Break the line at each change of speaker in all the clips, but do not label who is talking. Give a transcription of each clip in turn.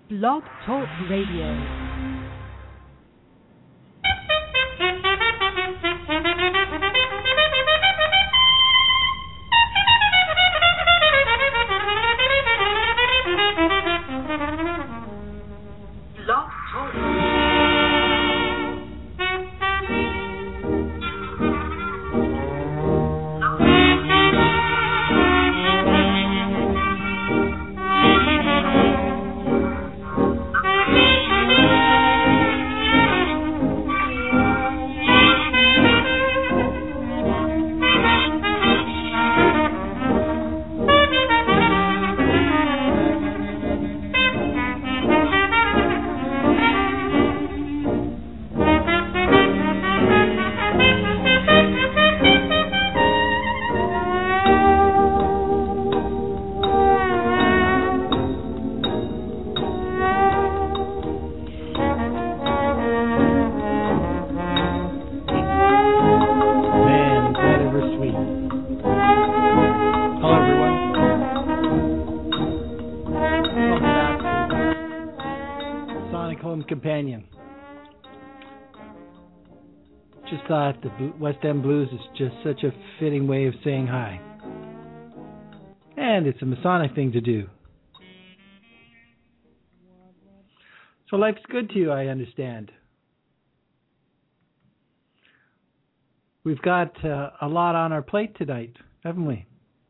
Blog Talk Radio. Thought the West End Blues is just such a fitting way of saying hi. And it's a Masonic thing to do. So life's good to you, I understand. We've got a lot on our plate tonight, haven't we?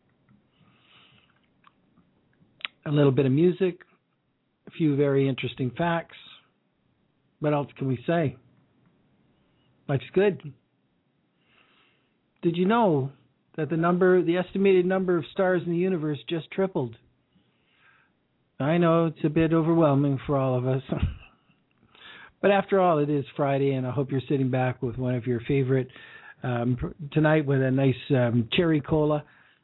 A little bit of music, a few very interesting facts. What else can we say? Life's good. Did you know that the estimated number of stars in the universe just tripled? I know it's a bit overwhelming for all of us. But after all, it is Friday, and I hope you're sitting back with one of your favorite, tonight with a nice cherry cola,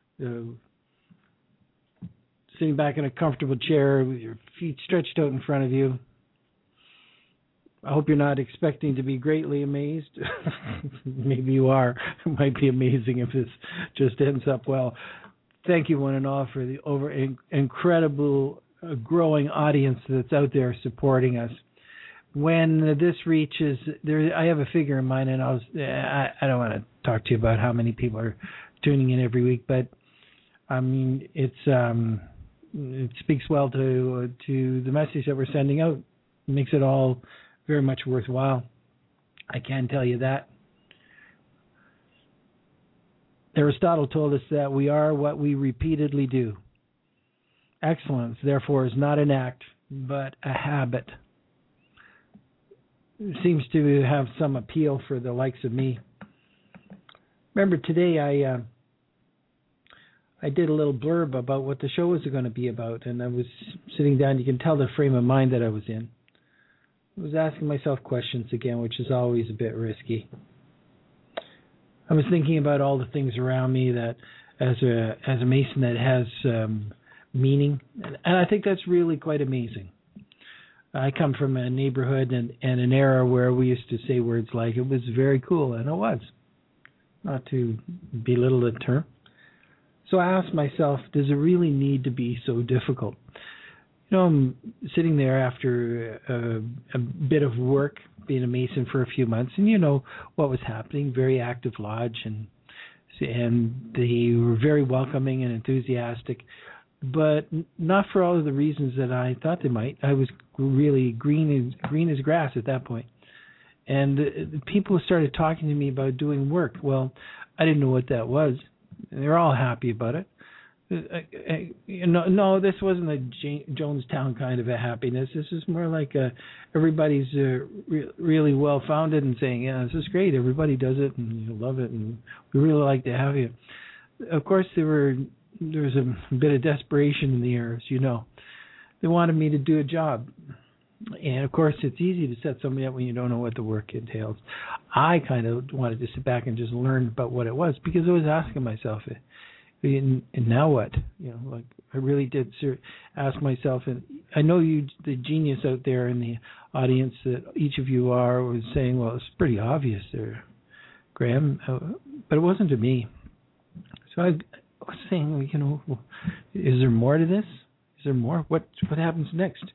sitting back in a comfortable chair with your feet stretched out in front of you. I hope you're not expecting to be greatly amazed. Maybe you are. It might be amazing if this just ends up well. Thank you, one and all, for the incredible growing audience that's out there supporting us. When this reaches, I have a figure in mind, and I don't want to talk to you about how many people are tuning in every week, but I mean it speaks well to the message that we're sending out. It makes it all very much worthwhile. I can tell you that. Aristotle told us that we are what we repeatedly do. Excellence, therefore, is not an act, but a habit. It seems to have some appeal for the likes of me. Remember, today I did a little blurb about what the show was going to be about, and I was sitting down. You can tell the frame of mind that I was in. I was asking myself questions again, which is always a bit risky. I was thinking about all the things around me that, as a Mason, that has meaning, and I think that's really quite amazing. I come from a neighborhood and an era where we used to say words like, it was very cool, and it was. Not to belittle the term. So I asked myself, does it really need to be so difficult? You know, I'm sitting there after a bit of work, being a Mason for a few months, and you know what was happening. Very active lodge, and they were very welcoming and enthusiastic, but not for all of the reasons that I thought they might. I was really green as grass at that point, and people started talking to me about doing work. Well, I didn't know what that was. They're all happy about it. No, this wasn't a Jonestown kind of a happiness. This is more like everybody's really well-founded and saying, yeah, this is great. Everybody does it, and you love it, and we really like to have you. Of course, there was a bit of desperation in the air, as you know. They wanted me to do a job. And, of course, it's easy to set somebody up when you don't know what the work entails. I kind of wanted to sit back and just learn about what it was, because I was asking myself, and now what? You know, like I really did ask myself, and I know you, the genius out there in the audience that each of you are, was saying, well, it's pretty obvious there, Graham, but it wasn't to me. So I was saying, you know, is there more to this? Is there more? What happens next?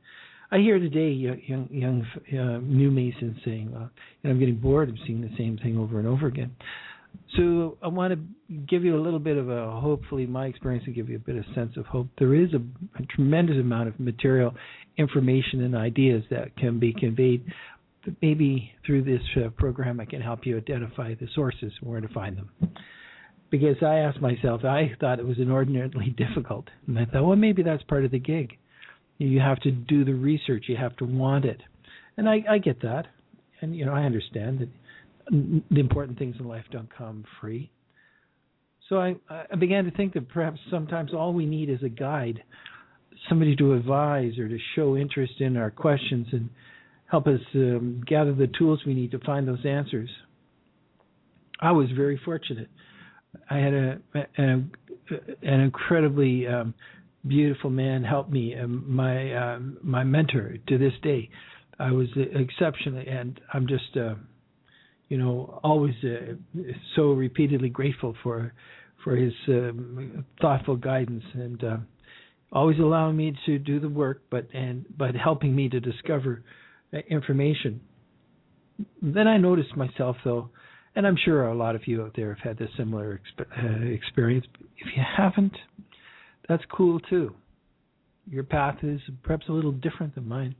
I hear today young new Masons saying, I'm getting bored of seeing the same thing over and over again. So I want to give you a little bit of hopefully my experience will give you a bit of sense of hope. There is a tremendous amount of material, information, and ideas that can be conveyed. But maybe through this program I can help you identify the sources and where to find them. Because I asked myself, I thought it was inordinately difficult. And I thought, well, maybe that's part of the gig. You have to do the research. You have to want it. And I get that. And, I understand that the important things in life don't come free. So I began to think that perhaps sometimes all we need is a guide, somebody to advise or to show interest in our questions and help us gather the tools we need to find those answers. I was very fortunate. I had an incredibly beautiful man help me, my mentor to this day. I was exceptionally, and I'm just, always so repeatedly grateful for his thoughtful guidance and always allowing me to do the work, but helping me to discover information. Then I noticed myself, though, and I'm sure a lot of you out there have had this similar experience. If you haven't, that's cool too. Your path is perhaps a little different than mine.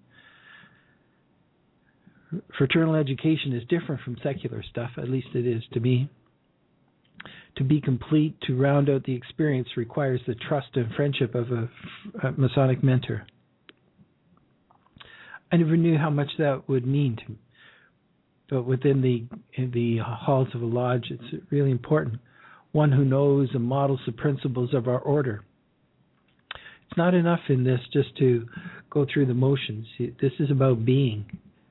Fraternal education is different from secular stuff, at least it is to me. To be complete, to round out the experience, requires the trust and friendship of a Masonic mentor. I never knew how much that would mean to me. But within the halls of a lodge, it's really important. One who knows and models the principles of our order. It's not enough in this just to go through the motions. This is about being.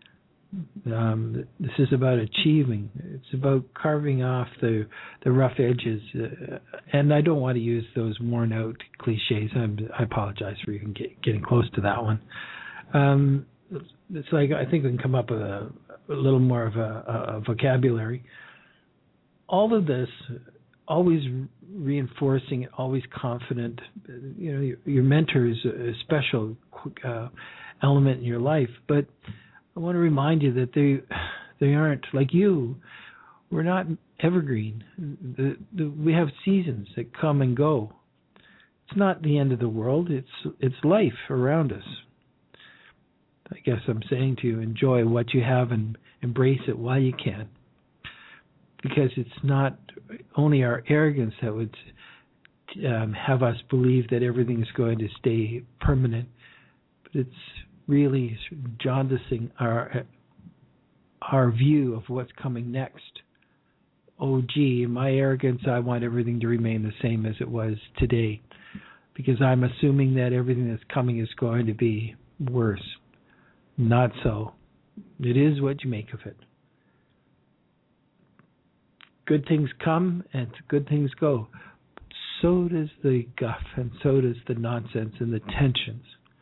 This is about achieving. It's about carving off the rough edges. And I don't want to use those worn out cliches. I apologize for even getting close to that one. It's like I think we can come up with a little more of a vocabulary. All of this, always reinforcing it, always confident. Your mentor is a special element in your life, but I want to remind you that they aren't like you. We're not evergreen. We have seasons that come and go. It's not the end of the world. It's life around us. I guess I'm saying to you, enjoy what you have and embrace it while you can. Because it's not only our arrogance that would have us believe that everything is going to stay permanent, but it's really jaundicing our view of what's coming next. Oh, gee, in my arrogance, I want everything to remain the same as it was today, because I'm assuming that everything that's coming is going to be worse. Not so. It is what you make of it. Good things come and good things go. So does the guff, and so does the nonsense and the tensions.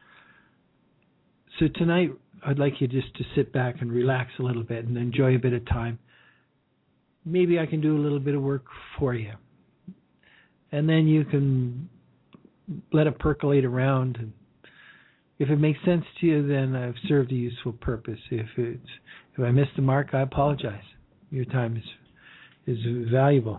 So tonight, I'd like you just to sit back and relax a little bit and enjoy a bit of time. Maybe I can do a little bit of work for you. And then you can let it percolate around. And if it makes sense to you, then I've served a useful purpose. If I missed the mark, I apologize. Your time is valuable.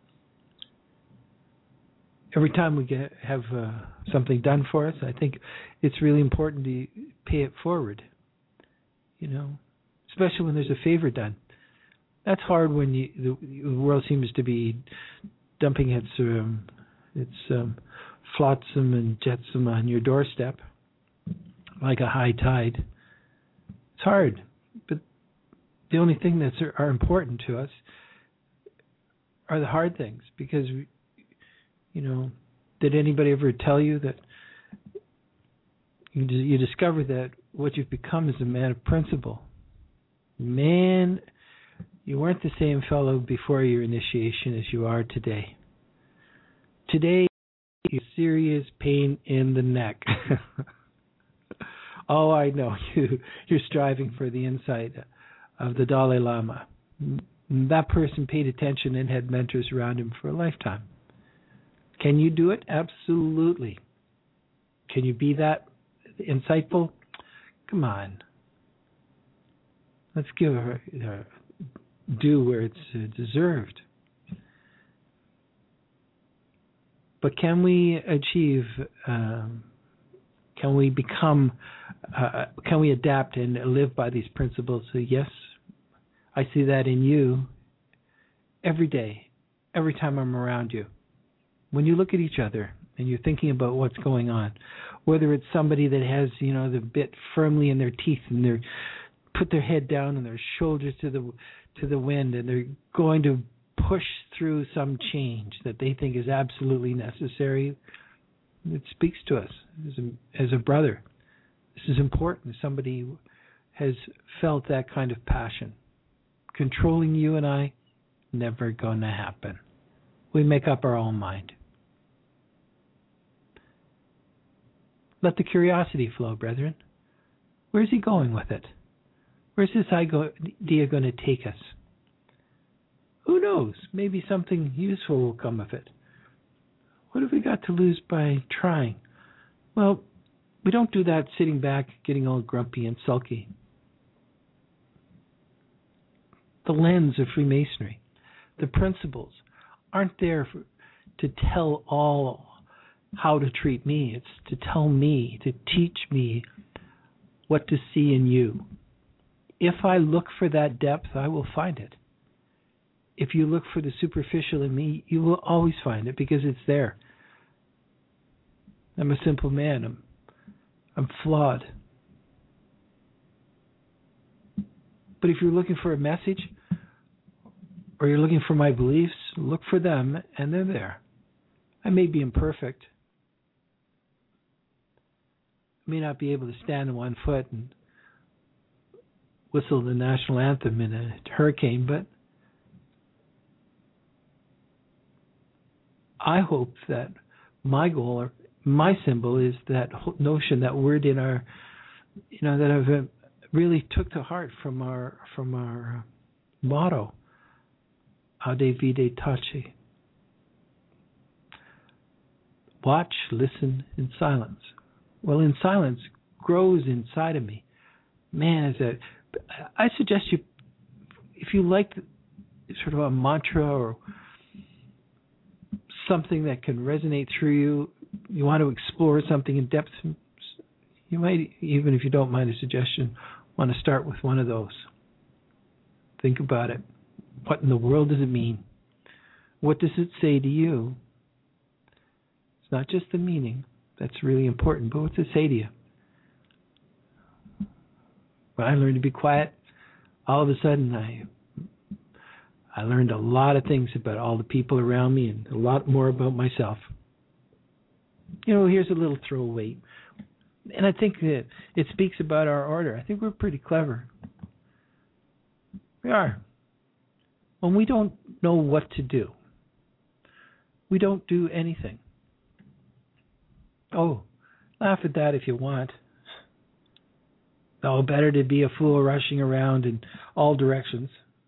Every time we have something done for us, I think it's really important to pay it forward. Especially when there's a favor done. That's hard when the world seems to be dumping its flotsam and jetsam on your doorstep like a high tide. It's hard, but the only thing that are important to us are the hard things, because did anybody ever tell you that you discover that what you've become is a man of principle? Man, you weren't the same fellow before your initiation as you are today. Today, you're serious pain in the neck. Oh, I know. You're striving for the insight of the Dalai Lama. That person paid attention and had mentors around him for a lifetime. Can you do it? Absolutely. Can you be that insightful? Come on. Let's give her due where it's deserved. But can we achieve, can we become, can we adapt and live by these principles? So yes, I see that in you every day, every time I'm around you. When you look at each other and you're thinking about what's going on, whether it's somebody that has, the bit firmly in their teeth and they're put their head down and their shoulders to the wind and they're going to push through some change that they think is absolutely necessary, it speaks to us as a brother. This is important. Somebody has felt that kind of passion. Controlling you and I, never going to happen. We make up our own mind. Let the curiosity flow, brethren. Where's he going with it? Where's this idea going to take us? Who knows? Maybe something useful will come of it. What have we got to lose by trying? Well, we don't do that sitting back, getting all grumpy and sulky. The lens of Freemasonry, the principles, aren't there to tell all how to treat me. It's to tell me, to teach me what to see in you. If I look for that depth, I will find it. If you look for the superficial in me, you will always find it because it's there. I'm a simple man. I'm flawed. But if you're looking for a message or you're looking for my beliefs, look for them and they're there. I may be imperfect. I may not be able to stand on one foot and whistle the national anthem in a hurricane, but I hope that my goal or my symbol is that notion, that word in our, that I've really took to heart from our motto, Aude Vide Tace. Watch, listen in silence. Well, in silence grows inside of me. Man, I suggest you, if you like sort of a mantra or something that can resonate through you, you want to explore something in depth, you might, even if you don't mind a suggestion, want to start with one of those. Think about it. What in the world does it mean? What does it say to you? It's not just the meaning. That's really important. But what's it say to you? When I learned to be quiet, all of a sudden I learned a lot of things about all the people around me and a lot more about myself. Here's a little throwaway. And I think that it speaks about our order. I think we're pretty clever. We are. When we don't know what to do, we don't do anything. Oh, laugh at that if you want. Oh, better to be a fool rushing around in all directions.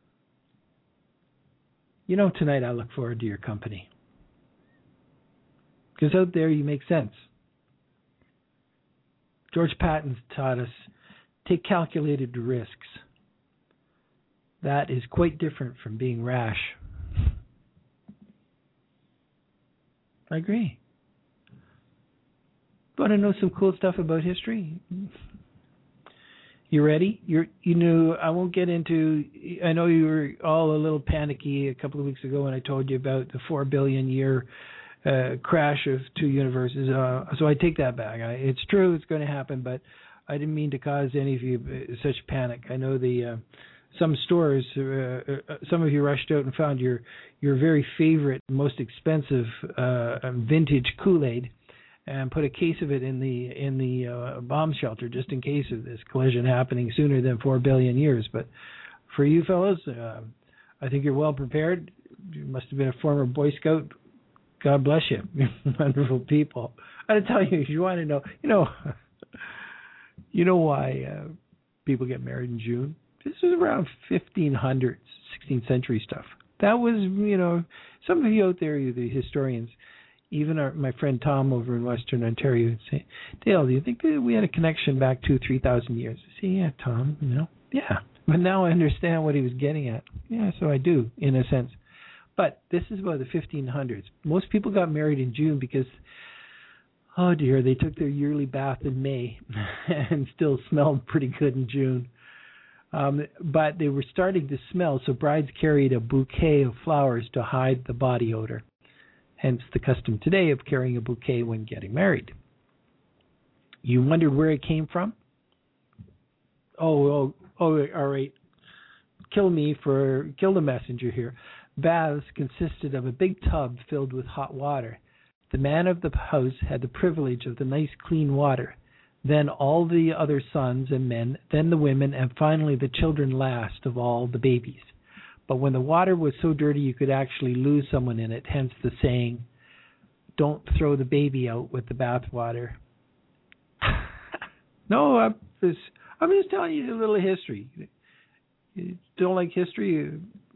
Tonight I look forward to your company. Because out there you make sense. George Patton taught us, take calculated risks. That is quite different from being rash. I agree. Want to know some cool stuff about history? You ready? I won't get into, I know you were all a little panicky a couple of weeks ago when I told you about the 4 billion year crash of two universes. So I take that back. It's true, it's going to happen, but I didn't mean to cause any of you such panic. I know some stores, some of you rushed out and found your very favorite, most expensive vintage Kool-Aid and put a case of it in the bomb shelter just in case of this collision happening sooner than 4 billion years. But for you fellas, I think you're well prepared. You must have been a former Boy Scout. God bless you. You're wonderful people. I gotta tell you, if you want to know, you know why people get married in June? This was around 1500s, 16th century stuff. That was, some of you out there, the historians, Even my friend Tom over in Western Ontario would say, Dale, do you think that we had a connection back 2,000-3,000 years? I say, yeah, Tom, yeah. But now I understand what he was getting at. Yeah, so I do, in a sense. But this is about the 1500s. Most people got married in June because, oh dear, they took their yearly bath in May and still smelled pretty good in June. But they were starting to smell, so brides carried a bouquet of flowers to hide the body odor. Hence the custom today of carrying a bouquet when getting married. You wondered where it came from? Oh, all right. Kill the messenger here. Baths consisted of a big tub filled with hot water. The man of the house had the privilege of the nice clean water. Then all the other sons and men, then the women, and finally the children last of all the babies. But when the water was so dirty you could actually lose someone in it, hence the saying, don't throw the baby out with the bath water. No, I'm just telling you a little history. You don't like history?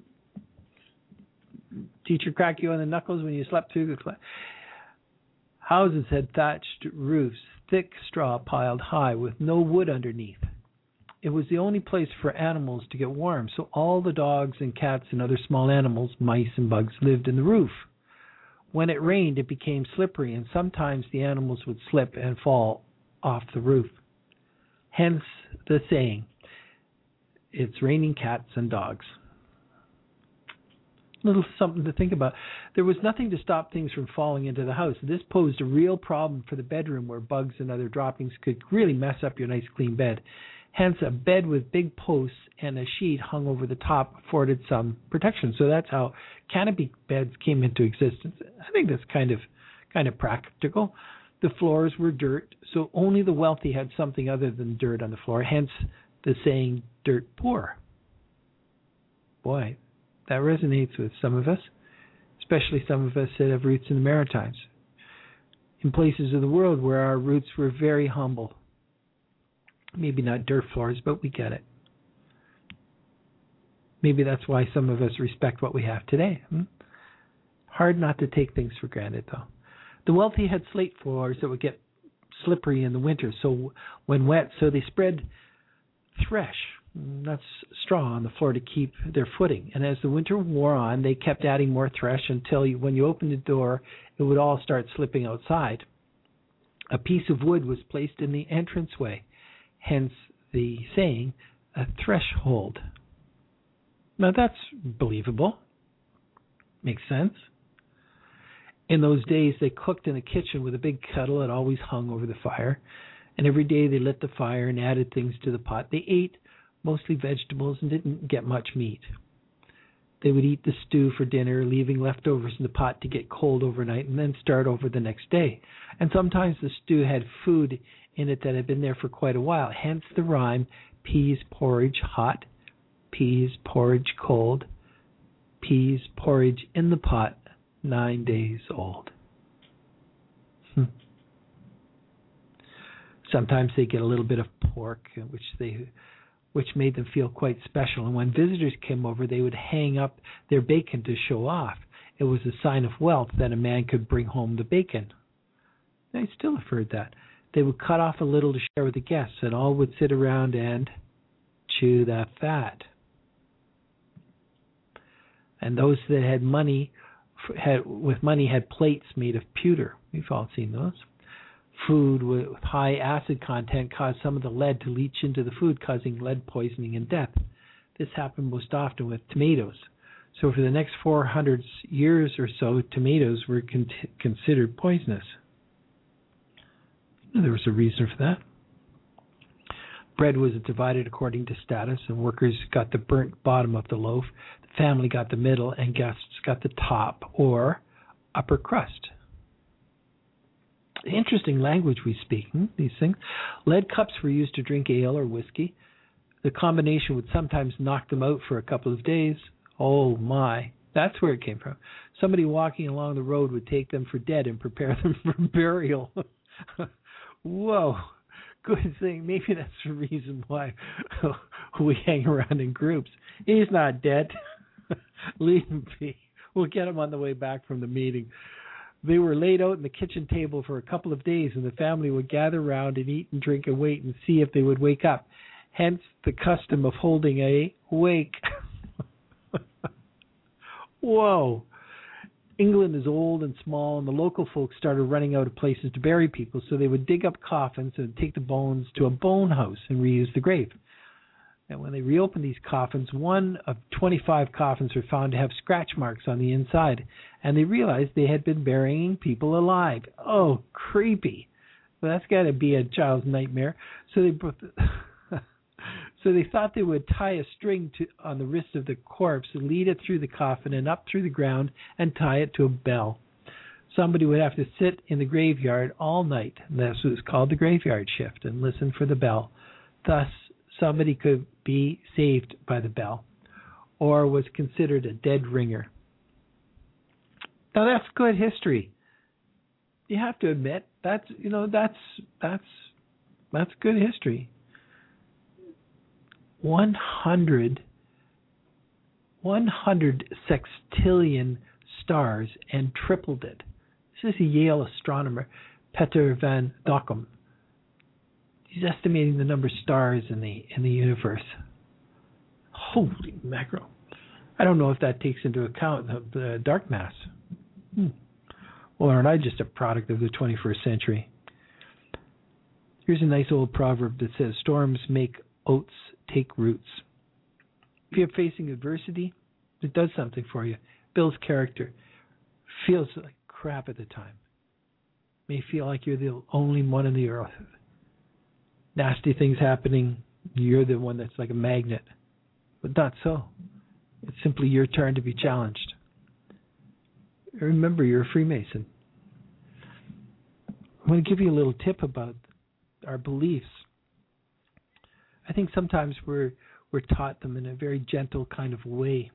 Teacher crack you on the knuckles when you slept through the class. Houses had thatched roofs, thick straw piled high with no wood underneath. It was the only place for animals to get warm, so all the dogs and cats and other small animals, mice and bugs, lived in the roof. When it rained, it became slippery, and sometimes the animals would slip and fall off the roof. Hence the saying, it's raining cats and dogs. Little something to think about. There was nothing to stop things from falling into the house. This posed a real problem for the bedroom where bugs and other droppings could really mess up your nice clean bed. Hence, a bed with big posts and a sheet hung over the top afforded some protection. So that's how canopy beds came into existence. I think that's kind of practical. The floors were dirt, so only the wealthy had something other than dirt on the floor. Hence, the saying, dirt poor. Boy, that resonates with some of us, especially some of us that have roots in the Maritimes, in places of the world where our roots were very humble. Maybe not dirt floors, but we get it. Maybe that's why some of us respect what we have today. Hard not to take things for granted, though. The wealthy had slate floors that would get slippery in the winter, so when wet, so they spread thresh, that's straw, on the floor to keep their footing. And as the winter wore on, they kept adding more thresh until when you opened the door, it would all start slipping outside. A piece of wood was placed in the entranceway, hence the saying, a threshold. Now that's believable. Makes sense. In those days, they cooked in the kitchen with a big kettle that always hung over the fire. And every day they lit the fire and added things to the pot. They ate mostly vegetables and didn't get much meat. They would eat the stew for dinner, leaving leftovers in the pot to get cold overnight and then start over the next day. And sometimes the stew had food in it that had been there for quite a while. Hence the rhyme, peas porridge hot, peas porridge cold, peas porridge in the pot, 9 days old. Sometimes they get a little bit of pork, which made them feel quite special. And when visitors came over, they would hang up their bacon to show off. It was a sign of wealth that a man could bring home the bacon. I still have heard that. They would cut off a little to share with the guests, and all would sit around and chew that fat. And those that had money had plates made of pewter. We've all seen those. Food with high acid content caused some of the lead to leach into the food, causing lead poisoning and death. This happened most often with tomatoes. So for the next 400 years or so, tomatoes were considered poisonous. There was a reason for that. Bread was divided according to status, and workers got the burnt bottom of the loaf, the family got the middle, and guests got the top or upper crust. Interesting language we speak, these things. Lead cups were used to drink ale or whiskey. The combination would sometimes knock them out for a couple of days. Oh my, that's where it came from. Somebody walking along the road would take them for dead and prepare them for burial. Whoa, good thing. Maybe that's the reason why we hang around in groups. He's not dead. Leave him be. We'll get him on the way back from the meeting. They were laid out in the kitchen table for a couple of days, and the family would gather around and eat and drink and wait and see if they would wake up. Hence the custom of holding a wake. Whoa. England is old and small, and the local folks started running out of places to bury people, so they would dig up coffins and take the bones to a bone house and reuse the grave. And when they reopened these coffins, one of 25 coffins were found to have scratch marks on the inside, and they realized they had been burying people alive. Oh, creepy. Well, that's got to be a child's nightmare. So they thought they would tie a string on the wrist of the corpse, lead it through the coffin and up through the ground, and tie it to a bell. Somebody would have to sit in the graveyard all night, and that's what was called the graveyard shift, and listen for the bell. Thus, somebody could be saved by the bell, or was considered a dead ringer. Now that's good history. You have to admit that's good history. 100 sextillion stars and tripled it. This is a Yale astronomer, Peter van Dokkum. He's estimating the number of stars in the universe. Holy mackerel. I don't know if that takes into account the dark mass. Or aren't I just a product of the 21st century? Here's a nice old proverb that says, storms make oats take roots. If you're facing adversity, it does something for you. Builds character. Feels like crap at the time. May feel like you're the only one on the earth. Nasty things happening, you're the one that's like a magnet. But not so. It's simply your turn to be challenged. Remember, you're a Freemason. I'm going to give you a little tip about our beliefs. I think sometimes we're taught them in a very gentle kind of way.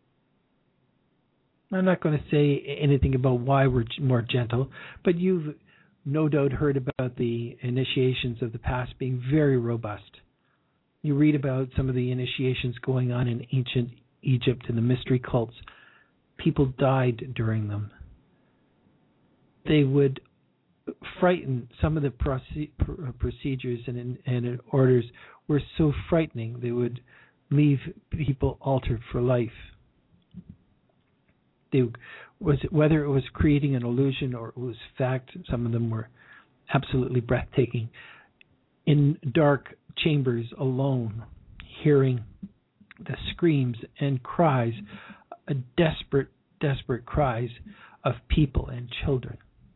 I'm not going to say anything about why we're more gentle, but you've no doubt heard about the initiations of the past being very robust. You read about some of the initiations going on in ancient Egypt and the mystery cults. People died during them. They would frighten. Some of the procedures and orders were so frightening they would leave people altered for life. Whether it was creating an illusion or it was fact, some of them were absolutely breathtaking. In dark chambers alone, hearing the screams and cries, desperate cries of people and children.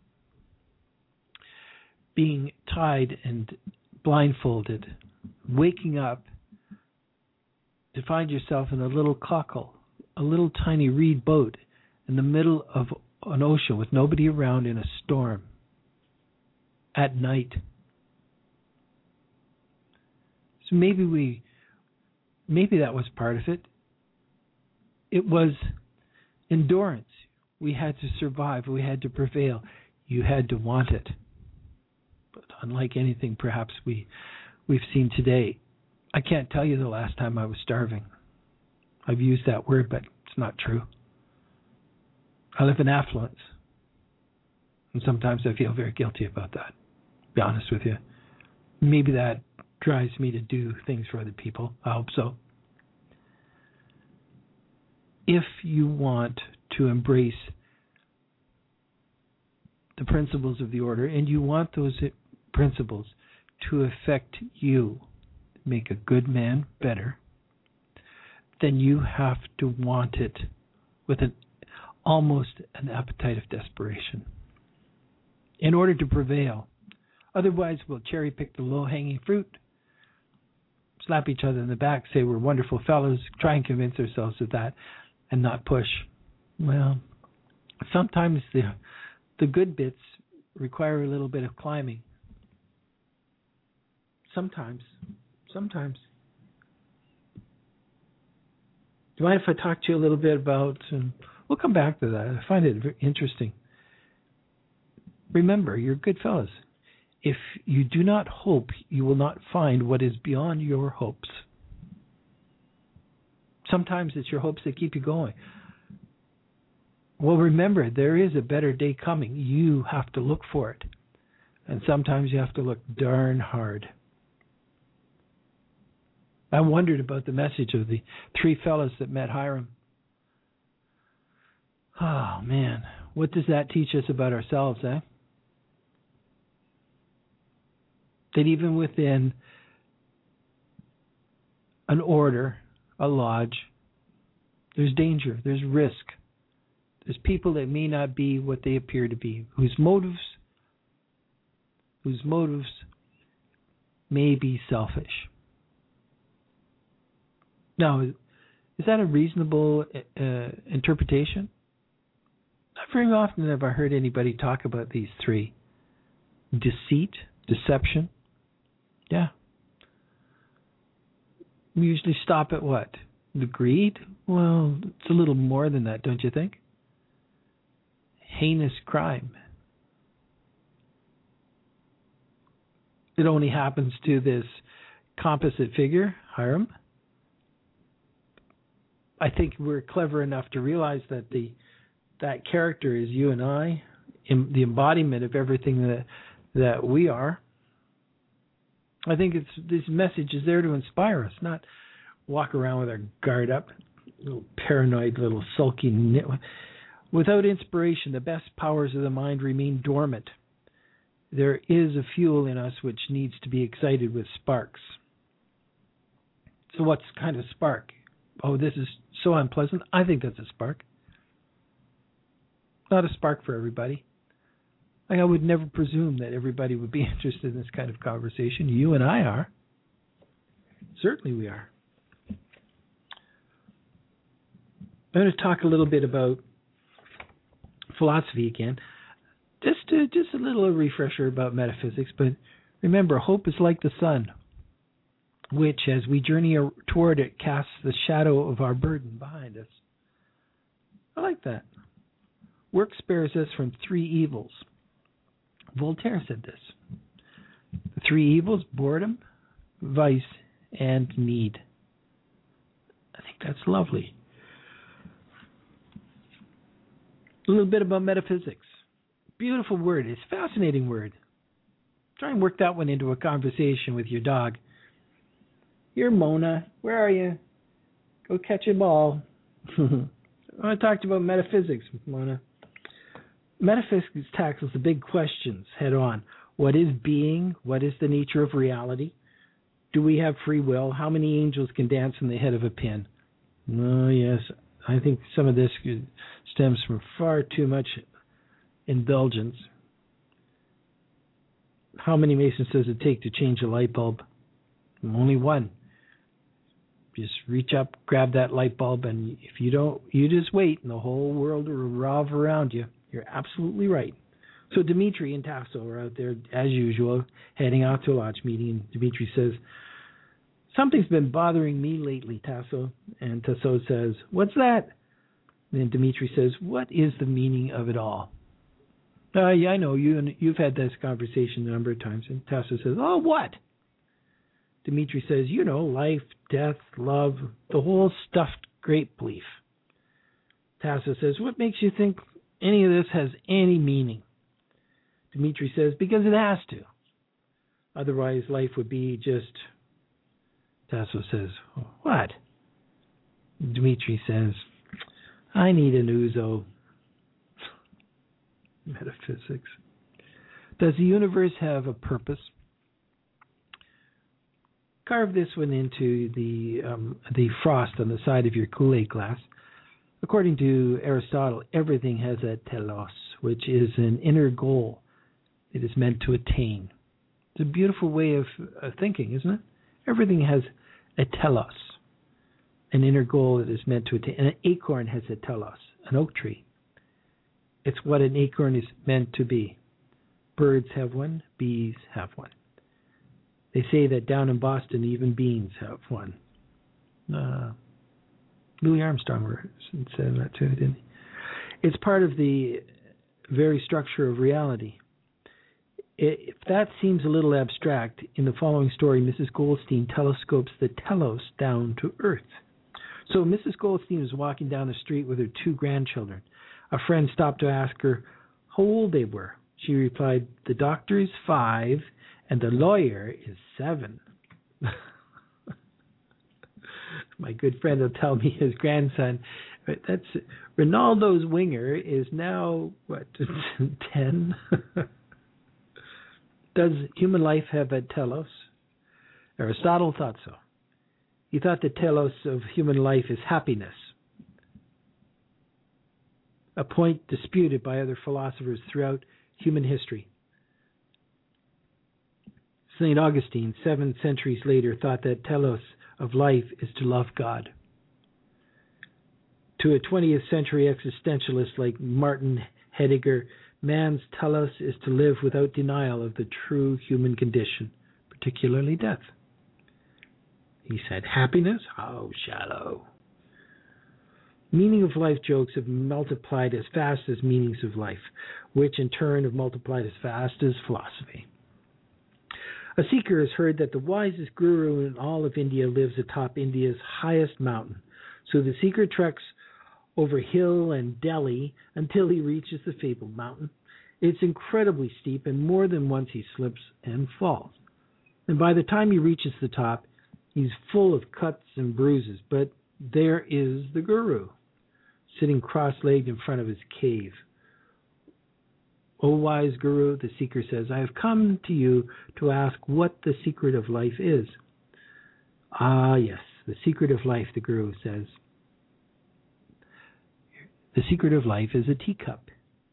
Being tied and blindfolded, waking up to find yourself in a little cockle, a little tiny reed boat in the middle of an ocean with nobody around in a storm at night. So maybe that was part of it. It was endurance. We had to survive. We had to prevail. You had to want it. But unlike anything perhaps we've seen today, I can't tell you the last time I was starving. I've used that word, but it's not true. I live in affluence. And sometimes I feel very guilty about that, to be honest with you. Maybe that drives me to do things for other people. I hope so. If you want to embrace the principles of the order, and you want those principles to affect you, make a good man better, then you have to want it with almost an appetite of desperation in order to prevail. Otherwise, we'll cherry pick the low-hanging fruit, slap each other in the back, say we're wonderful fellows, try and convince ourselves of that, and not push. Well, sometimes the good bits require a little bit of climbing. Sometimes. Do you mind if I talk to you a little bit about, and we'll come back to that. I find it very interesting. Remember, you're good fellas. If you do not hope, you will not find what is beyond your hopes. Sometimes it's your hopes that keep you going. Well, remember, there is a better day coming. You have to look for it. And sometimes you have to look darn hard. I wondered about the message of the three fellows that met Hiram. Oh, man. What does that teach us about ourselves, eh? That even within an order, a lodge, there's danger, there's risk. There's people that may not be what they appear to be, whose motives may be selfish. Now, is that a reasonable interpretation? Not very often have I heard anybody talk about these three. Deceit, deception. Yeah. We usually stop at what? The greed? Well, it's a little more than that, don't you think? Heinous crime. It only happens to this composite figure, Hiram. I think we're clever enough to realize that that character is you and I, the embodiment of everything that we are. I think this message is there to inspire us, not walk around with our guard up, little paranoid, little sulky nitwit. Without inspiration, the best powers of the mind remain dormant. There is a fuel in us which needs to be excited with sparks. So what's kind of spark? Oh, this is so unpleasant. I think that's a spark. Not a spark for everybody. Like, I would never presume that everybody would be interested in this kind of conversation. You and I are. Certainly we are. I'm going to talk a little bit about philosophy again. Just a little refresher about metaphysics. But remember, hope is like the sun, which, as we journey toward it, casts the shadow of our burden behind us. I like that. Work spares us from three evils. Voltaire said this. The three evils: boredom, vice, and need. I think that's lovely. A little bit about metaphysics. Beautiful word. It's a fascinating word. Try and work that one into a conversation with your dog. Here, Mona. Where are you? Go catch a ball. I want to talk to you about metaphysics, Mona. Metaphysics tackles the big questions head on. What is being? What is the nature of reality? Do we have free will? How many angels can dance on the head of a pin? Oh, yes. I think some of this stems from far too much indulgence. How many Masons does it take to change a light bulb? Only one. Just reach up, grab that light bulb, and if you don't, you just wait, and the whole world will revolve around you. You're absolutely right. So Dimitri and Tasso are out there, as usual, heading out to a lodge meeting, and Dimitri says, "Something's been bothering me lately, Tasso." And Tasso says, "What's that?" And Dimitri says, "What is the meaning of it all?" Yeah, I know, you've had this conversation a number of times. And Tasso says, "Oh, what?" Dimitri says, life, death, love, the whole stuffed grape leaf. Tasso says, "What makes you think any of this has any meaning?" Dimitri says, "Because it has to. Otherwise, life would be just..." Tasso says, "What?" Dimitri says, "I need an ouzo." Metaphysics. Does the universe have a purpose? Carve this one into the frost on the side of your Kool-Aid glass. According to Aristotle, everything has a telos, which is an inner goal it is meant to attain. It's a beautiful way of thinking, isn't it? Everything has a telos, an inner goal it is meant to attain. And an acorn has a telos, an oak tree. It's what an acorn is meant to be. Birds have one, bees have one. They say that down in Boston, even beans have one. Louis Armstrong said that too, didn't he? It's part of the very structure of reality. If that seems a little abstract, in the following story, Mrs. Goldstein telescopes the telos down to earth. So Mrs. Goldstein is walking down the street with her two grandchildren. A friend stopped to ask her how old they were. She replied, "The doctor is 5 and the lawyer is 7. My good friend will tell me his grandson, that's Ronaldo's winger, is now, 10? Does human life have a telos? Aristotle thought so. He thought the telos of human life is happiness, a point disputed by other philosophers throughout human history. St. Augustine, 7 centuries later, thought that telos of life is to love God. To a 20th century existentialist like Martin Heidegger, man's telos is to live without denial of the true human condition, particularly death. He said, happiness? How shallow. Meaning of life jokes have multiplied as fast as meanings of life, which in turn have multiplied as fast as philosophy. A seeker has heard that the wisest guru in all of India lives atop India's highest mountain. So the seeker treks over hill and Delhi until he reaches the fabled mountain. It's incredibly steep, and more than once he slips and falls. And by the time he reaches the top, he's full of cuts and bruises. But there is the guru, sitting cross-legged in front of his cave. O wise guru, the seeker says, I have come to you to ask what the secret of life is. Ah, yes, the secret of life, the guru says. The secret of life is a teacup.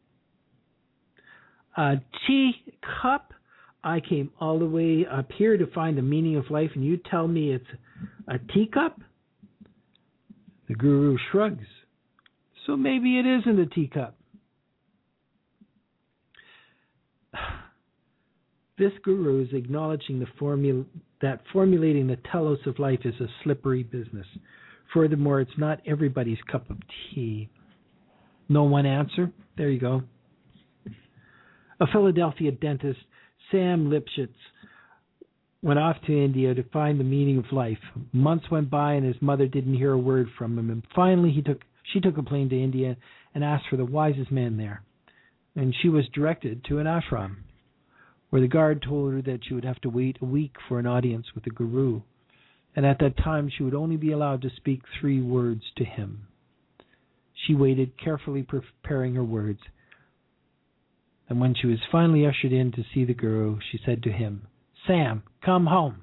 A teacup? I came all the way up here to find the meaning of life, and you tell me it's a teacup? The guru shrugs. So maybe it isn't a teacup. This guru is acknowledging that formulating the telos of life is a slippery business. Furthermore, it's not everybody's cup of tea. No one answer? There you go. A Philadelphia dentist, Sam Lipschitz, went off to India to find the meaning of life. Months went by and his mother didn't hear a word from him. And finally, she took a plane to India and asked for the wisest man there. And she was directed to an ashram, where the guard told her that she would have to wait a week for an audience with the guru. And at that time, she would only be allowed to speak 3 words to him. She waited, carefully preparing her words. And when she was finally ushered in to see the guru, she said to him, Sam, come home.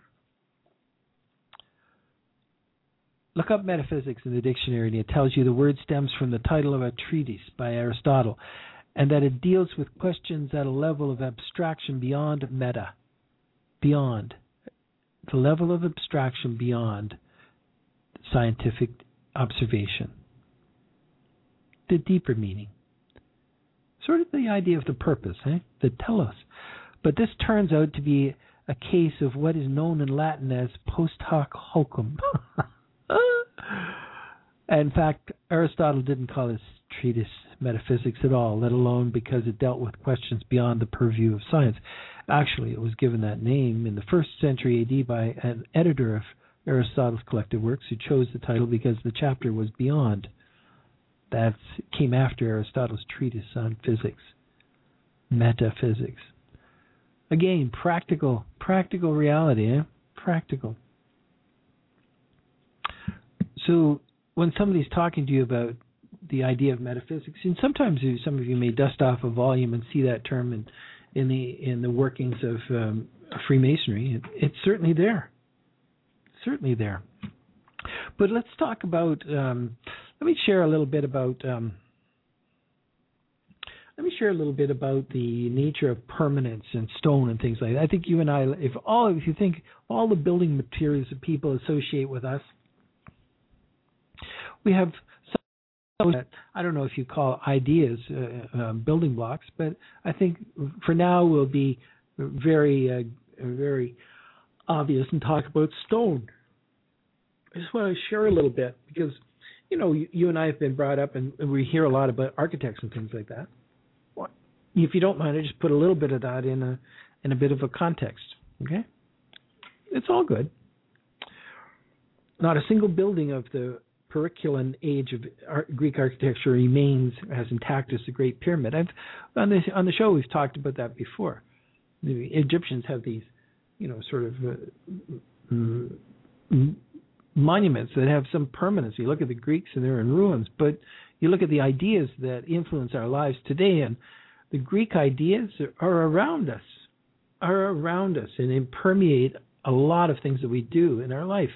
Look up metaphysics in the dictionary, and it tells you the word stems from the title of a treatise by Aristotle, and that it deals with questions at a level of abstraction beyond meta, beyond the level of abstraction beyond scientific observation. The deeper meaning. Sort of the idea of the purpose, the telos. But this turns out to be a case of what is known in Latin as post hoc hokum. In fact, Aristotle didn't call his treatise metaphysics at all, let alone because it dealt with questions beyond the purview of science. Actually, it was given that name in the 1st century AD by an editor of Aristotle's collected works who chose the title because the chapter was beyond. That came after Aristotle's treatise on physics, metaphysics. Again, practical reality, Practical. So when somebody's talking to you about the idea of metaphysics, and sometimes some of you may dust off a volume and see that term in the workings of Freemasonry. It's certainly there. Certainly there. But let's talk about. Let me share a little bit about. Let me share a little bit about the nature of permanence and stone and things like that. I think you and I, if you think all the building materials that people associate with us, we have some that I don't know if you call ideas building blocks, but I think for now we'll be very obvious and talk about stone. I just want to share a little bit because, you and I have been brought up and we hear a lot about architects and things like that. If you don't mind, I just put a little bit of that in a bit of a context. Okay, it's all good. Not a single building of the Periclean age of Greek architecture remains as intact as the Great Pyramid. On the show we've talked about that before. The Egyptians have these, sort of monuments that have some permanence. You look at the Greeks and they're in ruins, but you look at the ideas that influence our lives today, and the Greek ideas are around us, and they permeate a lot of things that we do in our life.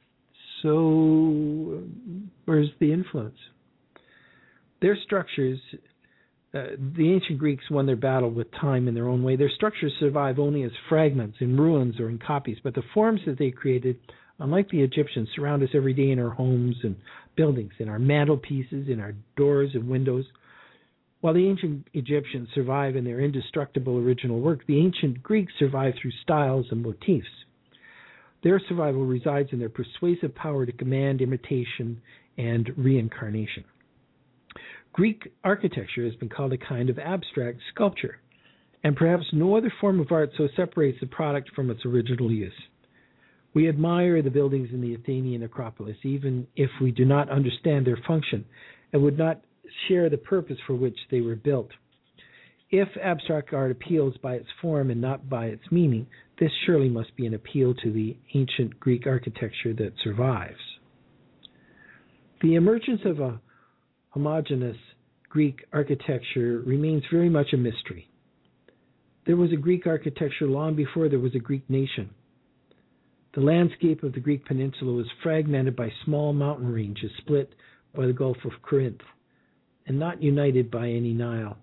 So where's the influence? Their structures, the ancient Greeks won their battle with time in their own way. Their structures survive only as fragments, in ruins or in copies, but the forms that they created, unlike the Egyptians, surround us every day in our homes and buildings, in our mantelpieces, in our doors and windows. While the ancient Egyptians survive in their indestructible original work, the ancient Greeks survive through styles and motifs. Their survival resides in their persuasive power to command imitation and reincarnation. Greek architecture has been called a kind of abstract sculpture, and perhaps no other form of art so separates the product from its original use. We admire the buildings in the Athenian Acropolis, even if we do not understand their function and would not share the purpose for which they were built. If abstract art appeals by its form and not by its meaning, this surely must be an appeal to the ancient Greek architecture that survives. The emergence of a homogeneous Greek architecture remains very much a mystery. There was a Greek architecture long before there was a Greek nation. The landscape of the Greek peninsula was fragmented by small mountain ranges split by the Gulf of Corinth and not united by any Nile.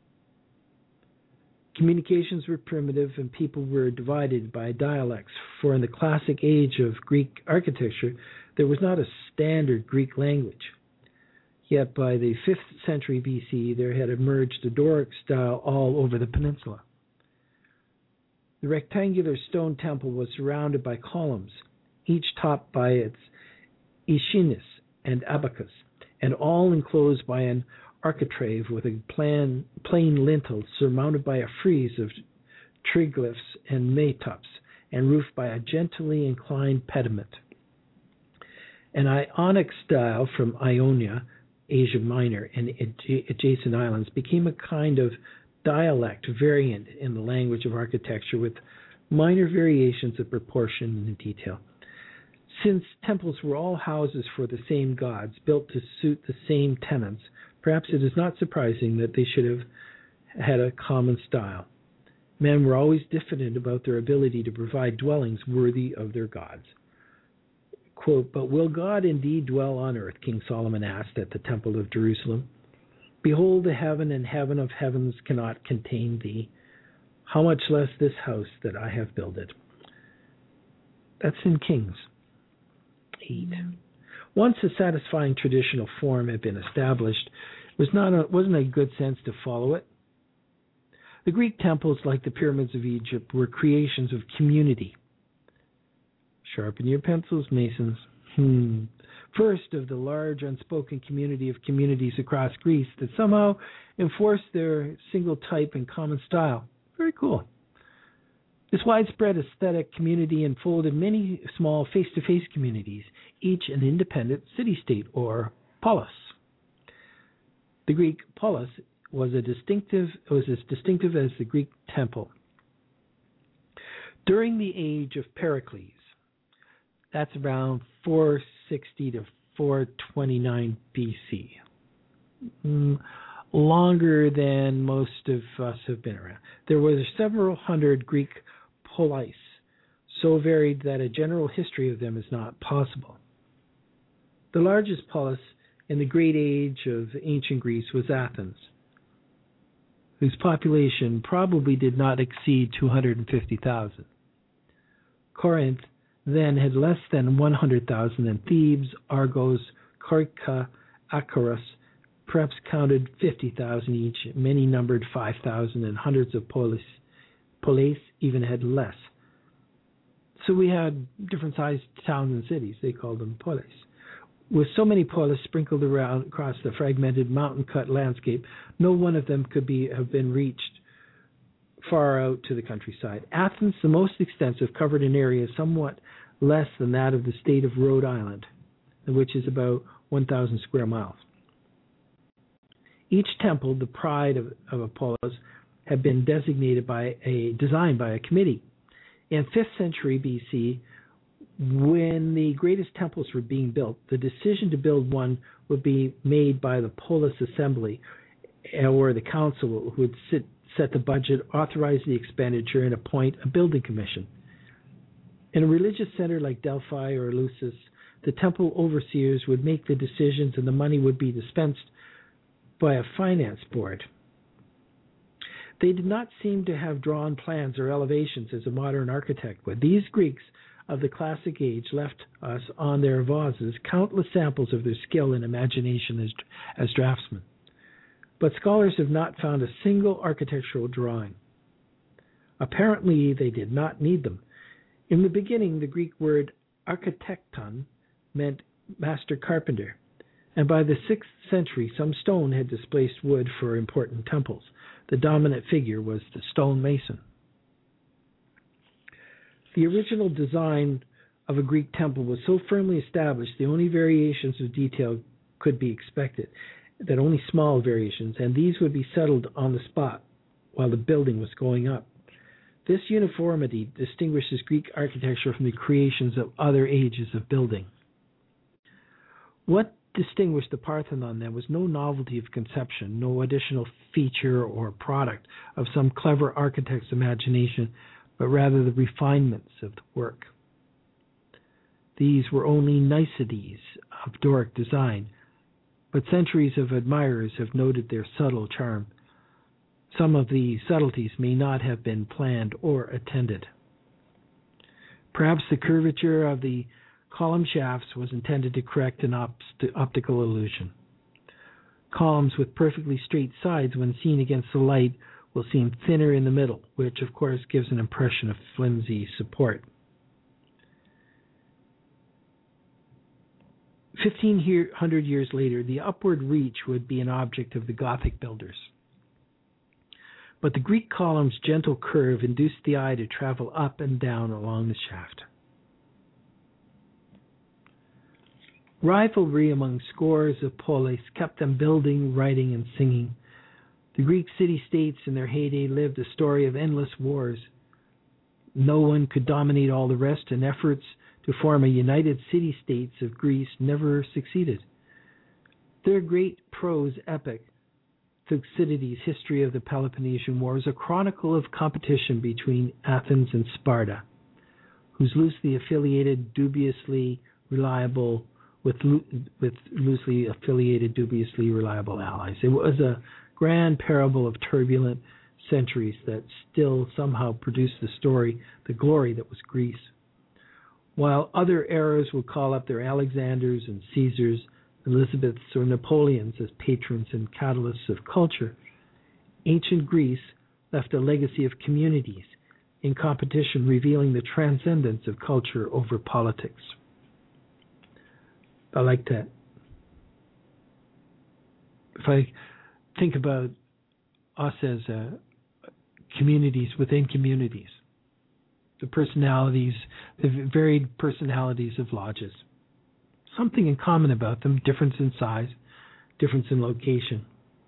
Communications were primitive and people were divided by dialects, for in the classic age of Greek architecture, there was not a standard Greek language. Yet by the 5th century BC, there had emerged a Doric style all over the peninsula. The rectangular stone temple was surrounded by columns, each topped by its echinus and abacus, and all enclosed by an architrave with a plain lintel surmounted by a frieze of triglyphs and metopes, and roofed by a gently inclined pediment. An Ionic style from Ionia, Asia Minor, and adjacent islands became a kind of dialect variant in the language of architecture with minor variations of proportion and detail. Since temples were all houses for the same gods, built to suit the same tenants, perhaps it is not surprising that they should have had a common style. Men were always diffident about their ability to provide dwellings worthy of their gods. Quote, "But will God indeed dwell on earth?" King Solomon asked at the Temple of Jerusalem. "Behold, the heaven and heaven of heavens cannot contain thee. How much less this house that I have builded?" That's in Kings 8. Once a satisfying traditional form had been established, it wasn't a good sense to follow it. The Greek temples, like the pyramids of Egypt, were creations of community. Sharpen your pencils, Masons. First, of the large unspoken community of communities across Greece that somehow enforced their single type and common style. Very cool. This widespread aesthetic community unfolded many small face-to-face communities, each an independent city-state or polis. The Greek polis was as distinctive as the Greek temple. During the age of Pericles, that's around 460 to 429 BC. Longer than most of us have been around. There were several hundred Greek polis, so varied that a general history of them is not possible. The largest polis in the great age of ancient Greece was Athens, whose population probably did not exceed 250,000. Corinth then had less than 100,000, and Thebes, Argos, Koika, Acharos perhaps counted 50,000 each. Many numbered 5,000, and hundreds of polis even had less. So we had different sized towns and cities. They called them polis. With so many polis sprinkled around across the fragmented mountain-cut landscape, no one of them could have been reached far out to the countryside. Athens, the most extensive, covered an area somewhat less than that of the state of Rhode Island, which is about 1,000 square miles. Each temple, the pride of Apollos, had been designed by a committee. In 5th century BC, when the greatest temples were being built, the decision to build one would be made by the polis assembly, or the council, who would set the budget, authorize the expenditure, and appoint a building commission. In a religious center like Delphi or Eleusis, the temple overseers would make the decisions and the money would be dispensed by a finance board. They did not seem to have drawn plans or elevations as a modern architect would. These Greeks of the classic age left us on their vases countless samples of their skill and imagination as draftsmen. But scholars have not found a single architectural drawing. Apparently, they did not need them. In the beginning, the Greek word architecton meant master carpenter, and by the 6th century, some stone had displaced wood for important temples. The dominant figure was the stonemason. The original design of a Greek temple was so firmly established, the only variations of detail could be expected, that only small variations, and these would be settled on the spot while the building was going up. This uniformity distinguishes Greek architecture from the creations of other ages of building. What distinguished the Parthenon then was no novelty of conception, no additional feature or product of some clever architect's imagination, but rather the refinements of the work. These were only niceties of Doric design, but centuries of admirers have noted their subtle charm. Some of the subtleties may not have been planned or attended. Perhaps the curvature of the column shafts was intended to correct an optical illusion. Columns with perfectly straight sides, when seen against the light, will seem thinner in the middle, which of course gives an impression of flimsy support. 1,500 years later, the upward reach would be an object of the Gothic builders. But the Greek column's gentle curve induced the eye to travel up and down along the shaft. Rivalry among scores of polis kept them building, writing, and singing. The Greek city-states in their heyday lived a story of endless wars. No one could dominate all the rest, and efforts to form a united city-states of Greece never succeeded. Their great prose epic, Thucydides' History of the Peloponnesian War, is a chronicle of competition between Athens and Sparta, whose loosely affiliated, dubiously reliable allies. It was a grand parable of turbulent centuries that still somehow produced the glory that was Greece. While other eras would call up their Alexanders and Caesars, Elizabeths or Napoleons as patrons and catalysts of culture, ancient Greece left a legacy of communities in competition, revealing the transcendence of culture over politics. I like that. If I think about us as communities within communities, the personalities, the varied personalities of lodges, something in common about them, difference in size, difference in location.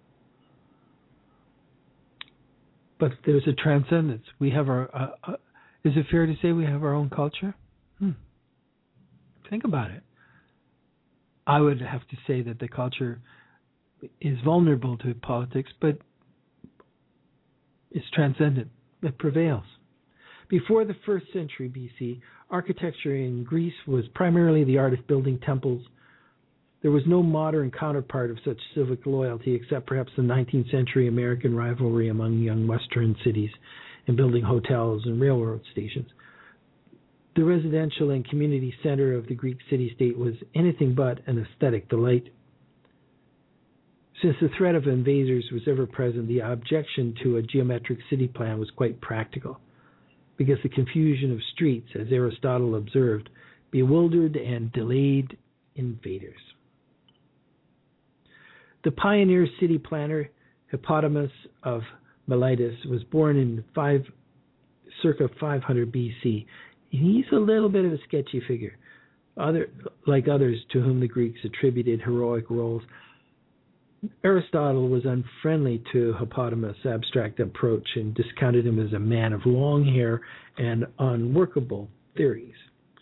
But there's a transcendence. We have our, is it fair to say we have our own culture? Think about it. I would have to say that the culture is vulnerable to politics, but it's transcendent. It prevails. Before the 1st century BC, architecture in Greece was primarily the art of building temples. There was no modern counterpart of such civic loyalty except perhaps the 19th century American rivalry among young Western cities in building hotels and railroad stations. The residential and community center of the Greek city-state was anything but an aesthetic delight. Since the threat of invaders was ever present, the objection to a geometric city plan was quite practical, because the confusion of streets, as Aristotle observed, bewildered and delayed invaders. The pioneer city planner Hippodamus of Miletus was born in circa 500 BC. He's a little bit of a sketchy figure. Like others to whom the Greeks attributed heroic roles, Aristotle was unfriendly to Hippodamus' abstract approach and discounted him as a man of long hair and unworkable theories.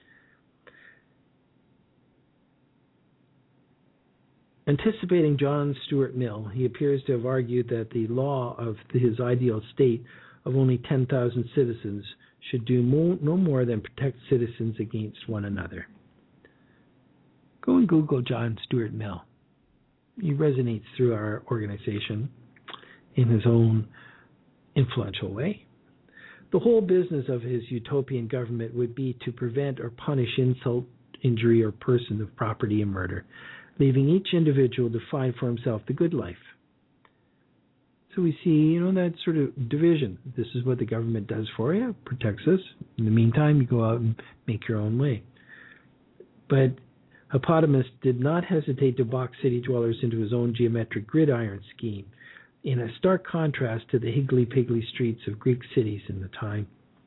Anticipating John Stuart Mill, he appears to have argued that the law of his ideal state of only 10,000 citizens should do no more than protect citizens against one another. Go and Google John Stuart Mill. He resonates through our organization in his own influential way. The whole business of his utopian government would be to prevent or punish insult, injury, or person of property and murder, leaving each individual to find for himself the good life. So we see, that sort of division. This is what the government does for you, protects us. In the meantime, you go out and make your own way. But Hippodamus did not hesitate to box city dwellers into his own geometric gridiron scheme, in a stark contrast to the higgly-piggly streets of Greek cities in the time.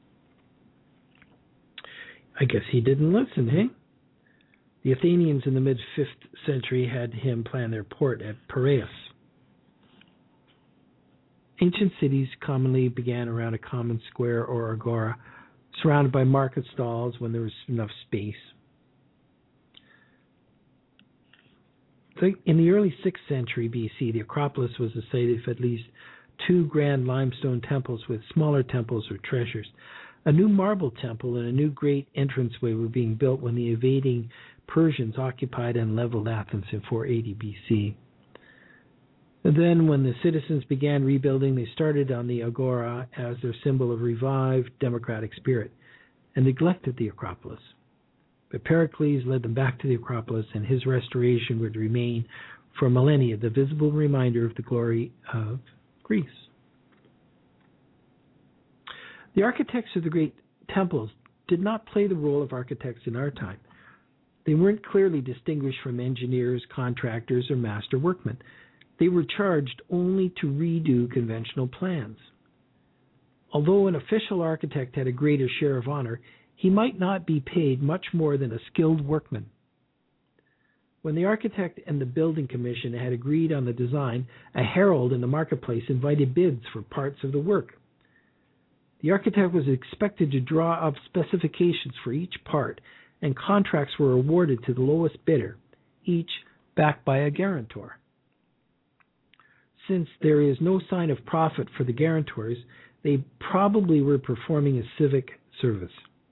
I guess he didn't listen, hey? The Athenians in the mid-5th century had him plan their port at Piraeus. Ancient cities commonly began around a common square or agora, surrounded by market stalls when there was enough space. In the early 6th century BC, the Acropolis was the site of at least 2 grand limestone temples with smaller temples or treasures. A new marble temple and a new great entranceway were being built when the invading Persians occupied and leveled Athens in 480 BC. And then when the citizens began rebuilding, they started on the agora as their symbol of revived democratic spirit and neglected the Acropolis. But Pericles led them back to the Acropolis, and his restoration would remain for millennia the visible reminder of the glory of Greece. The architects of the great temples did not play the role of architects in our time. They weren't clearly distinguished from engineers, contractors, or master workmen. They were charged only to redo conventional plans. Although an official architect had a greater share of honor, he might not be paid much more than a skilled workman. When the architect and the building commission had agreed on the design, a herald in the marketplace invited bids for parts of the work. The architect was expected to draw up specifications for each part, and contracts were awarded to the lowest bidder, each backed by a guarantor. Since there is no sign of profit for the guarantors, they probably were performing a civic service.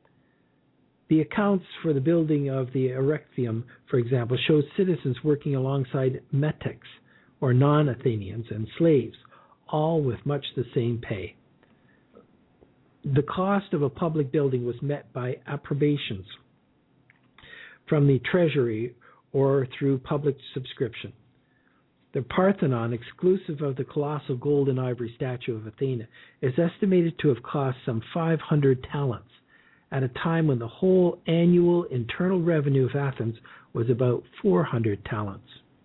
The accounts for the building of the Erechtheum, for example, show citizens working alongside metics, or non-Athenians, and slaves, all with much the same pay. The cost of a public building was met by approbations from the treasury or through public subscription. The Parthenon, exclusive of the colossal gold and ivory statue of Athena, is estimated to have cost some 500 talents, at a time when the whole annual internal revenue of Athens was about 400 talents.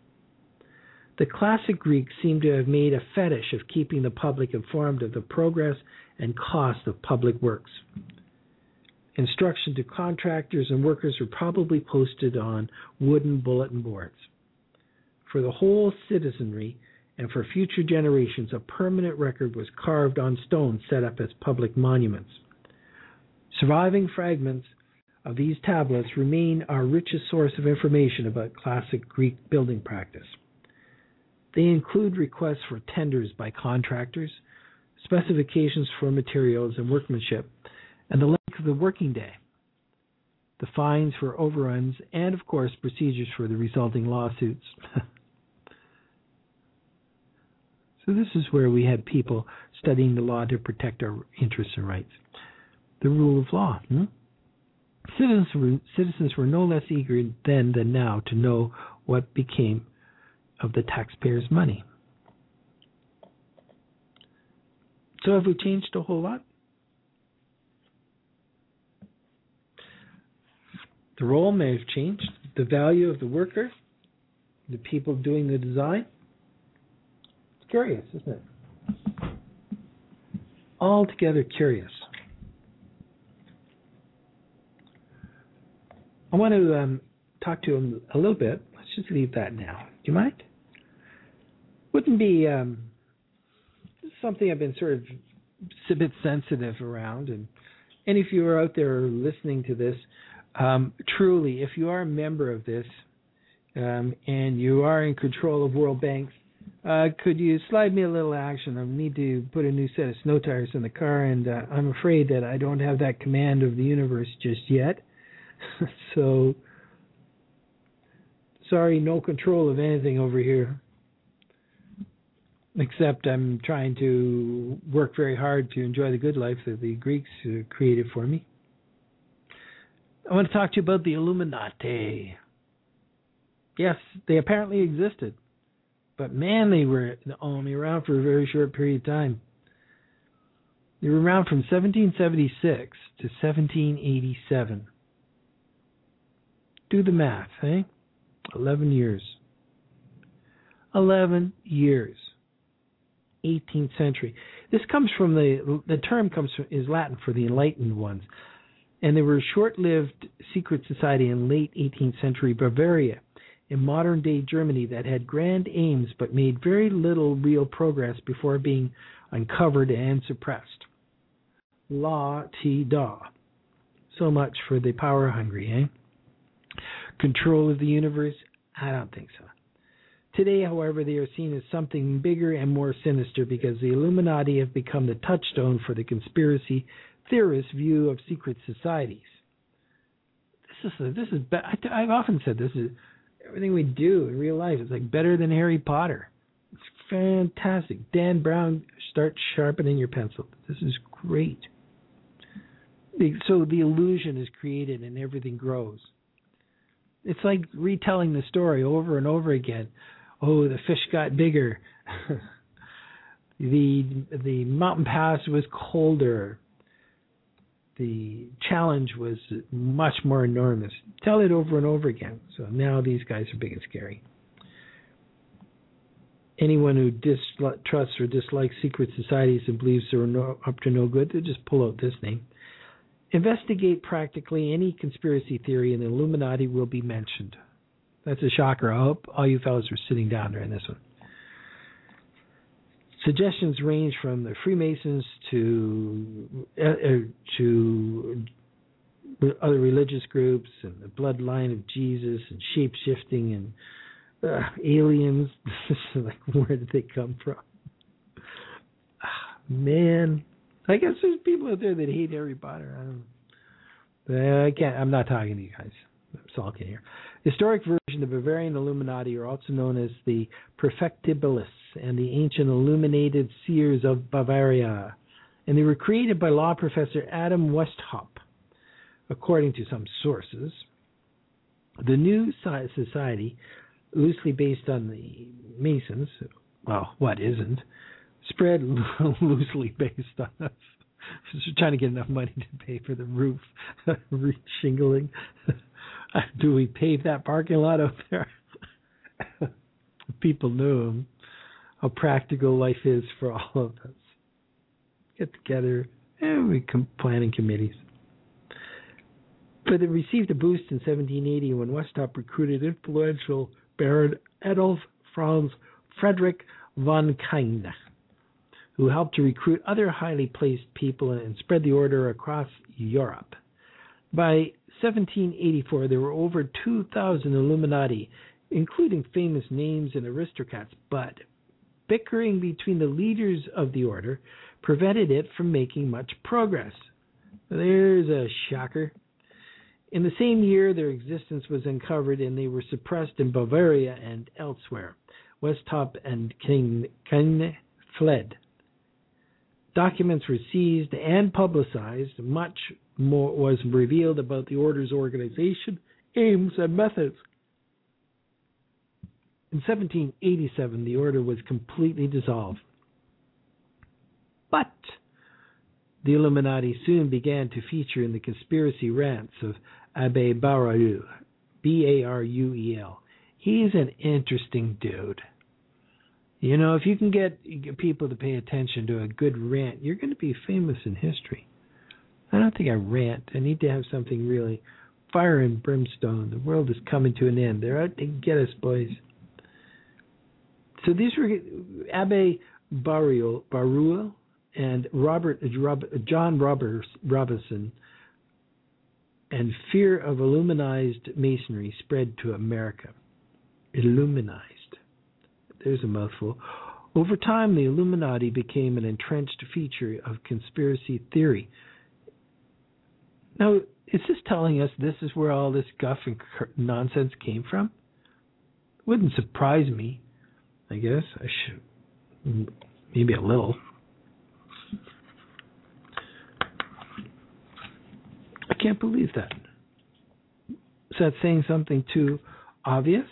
The classic Greeks seem to have made a fetish of keeping the public informed of the progress and cost of public works. Instruction to contractors and workers were probably posted on wooden bulletin boards. For the whole citizenry and for future generations, a permanent record was carved on stone set up as public monuments. Surviving fragments of these tablets remain our richest source of information about classic Greek building practice. They include requests for tenders by contractors, specifications for materials and workmanship, and the length of the working day, the fines for overruns, and, of course, procedures for the resulting lawsuits. So this is where we had people studying the law to protect our interests and rights. The rule of law. Citizens were no less eager then than now to know what became of the taxpayers' money. So have we changed a whole lot? The role may have changed. The value of the worker, the people doing the design. It's curious, isn't it? Altogether curious. I want to talk to him a little bit. Let's just leave that now. Do you mind? Wouldn't be something I've been sort of a bit sensitive around. And if you are out there listening to this, truly, if you are a member of this and you are in control of World Bank, could you slide me a little action? I need to put a new set of snow tires in the car, and I'm afraid that I don't have that command of the universe just yet. So, sorry, no control of anything over here. Except I'm trying to work very hard to enjoy the good life that the Greeks created for me. I want to talk to you about the Illuminati. Yes, they apparently existed. But man, they were only around for a very short period of time. They were around from 1776 to 1787. Do the math, eh? 11 years. 11 years. 18th century. This comes from the term is Latin for the enlightened ones. And they were a short-lived secret society in late 18th century Bavaria, in modern-day Germany, that had grand aims but made very little real progress before being uncovered and suppressed. La-ti-da. So much for the power-hungry, eh? Control of the universe? I don't think so. Today, however, they are seen as something bigger and more sinister because the Illuminati have become the touchstone for the conspiracy theorist view of secret societies. This is I've often said this is everything we do in real life is like better than Harry Potter. It's fantastic. Dan Brown, start sharpening your pencil. This is great. So the illusion is created and everything grows. It's like retelling the story over and over again. Oh, the fish got bigger. The mountain pass was colder. The challenge was much more enormous. Tell it over and over again. So now these guys are big and scary. Anyone who trusts or dislikes secret societies and believes they're up to no good, they just pull out this name. Investigate practically any conspiracy theory and the Illuminati will be mentioned. That's a shocker. I hope all you fellas are sitting down during this one. Suggestions range from the Freemasons to other religious groups and the bloodline of Jesus and shape-shifting and aliens. Like, where did they come from? Man, I guess there's people out there that hate Harry Potter. I don't know. I can't. I'm not talking to you guys. I'm sulking here. Historic version of the Bavarian Illuminati are also known as the Perfectibilists and the ancient illuminated seers of Bavaria, and they were created by law professor Adam Weishaupt. According to some sources, the new society, loosely based on the Masons, well, what isn't, spread loosely based on us. Just trying to get enough money to pay for the roof shingling. Do we pave that parking lot out there? People knew how practical life is for all of us. Get together and we planning committees. But it received a boost in 1780 when Weishaupt recruited influential Baron Adolf Franz Frederick von Kain, who helped to recruit other highly placed people and spread the order across Europe. By 1784, there were over 2,000 Illuminati, including famous names and aristocrats, but bickering between the leaders of the order prevented it from making much progress. There's a shocker. In the same year, their existence was uncovered and they were suppressed in Bavaria and elsewhere. Weishaupt and Kain fled. Documents were seized and publicized. Much more was revealed about the order's organization, aims, and methods. In 1787, the order was completely dissolved. But the Illuminati soon began to feature in the conspiracy rants of Abbe Baruel, B-A-R-U-E-L. He's an interesting dude. You know, if you can get people to pay attention to a good rant, you're going to be famous in history. I don't think I rant. I need to have something really fire and brimstone. The world is coming to an end. They're out to get us, boys. So these were Abbe Baruel and John Robinson, and fear of Illuminized Masonry spread to America. Illuminized. There's a mouthful. Over time, the Illuminati became an entrenched feature of conspiracy theory. Now, is this telling us this is where all this guff and nonsense came from? Wouldn't surprise me, I guess. I should, maybe a little. I can't believe that. Is that saying something too obvious?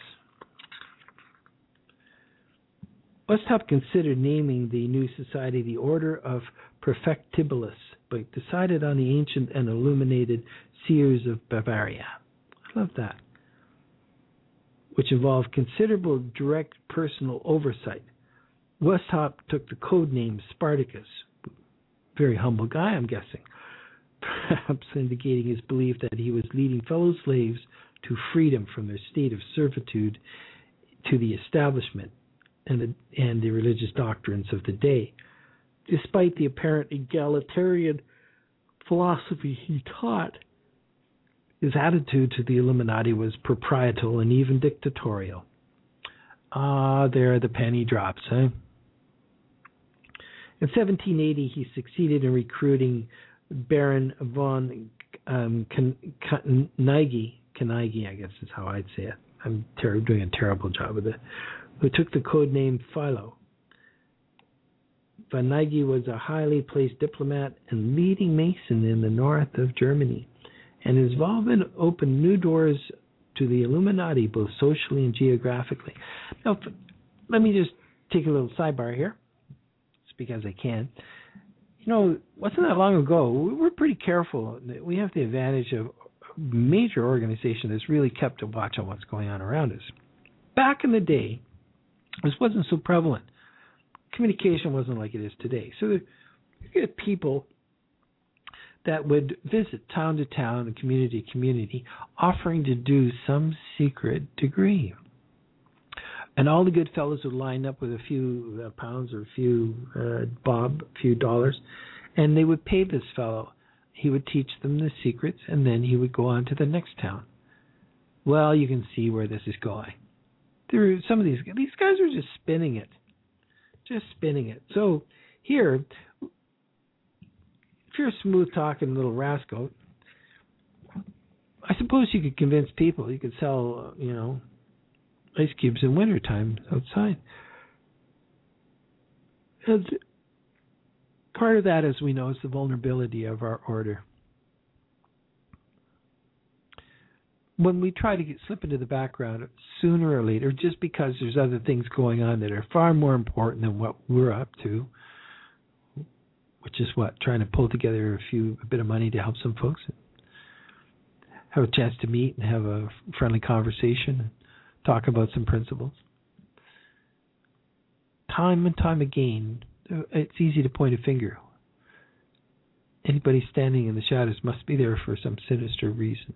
Westhoff considered naming the new society the Order of Perfectibilis, but decided on the ancient and illuminated Seers of Bavaria. I love that. Which involved considerable direct personal oversight. Westhoff took the code name Spartacus. Very humble guy, I'm guessing. Perhaps indicating his belief that he was leading fellow slaves to freedom from their state of servitude to the establishment and the religious doctrines of the day. Despite the apparent egalitarian philosophy he taught, his attitude to the Illuminati was proprietorial and even dictatorial. There the penny drops, eh? In 1780, he succeeded in recruiting Baron von Knigge, I guess is how I'd say it. I'm doing a terrible job with it. Who took the code name Philo. Von Knigge was a highly placed diplomat and leading Mason in the north of Germany, and his involvement opened new doors to the Illuminati, both socially and geographically. Now, let me just take a little sidebar here, just because I can. You know, wasn't that long ago, we were pretty careful. We have the advantage of a major organization that's really kept a watch on what's going on around us. Back in the day, this wasn't so prevalent. Communication wasn't like it is today. So you get people that would visit town to town and community to community, offering to do some secret degree. And all the good fellows would line up with a few pounds or a few dollars, and they would pay this fellow. He would teach them the secrets, and then he would go on to the next town. Well, you can see where this is going. Some of these guys are just spinning it. So here, if you're a smooth-talking little rascal, I suppose you could convince people. You could sell, ice cubes in wintertime outside. And part of that, as we know, is the vulnerability of our order. When we try to slip into the background sooner or later, just because there's other things going on that are far more important than what we're up to, which is trying to pull together a bit of money to help some folks, have a chance to meet and have a friendly conversation and talk about some principles. Time and time again, it's easy to point a finger. Anybody standing in the shadows must be there for some sinister reason.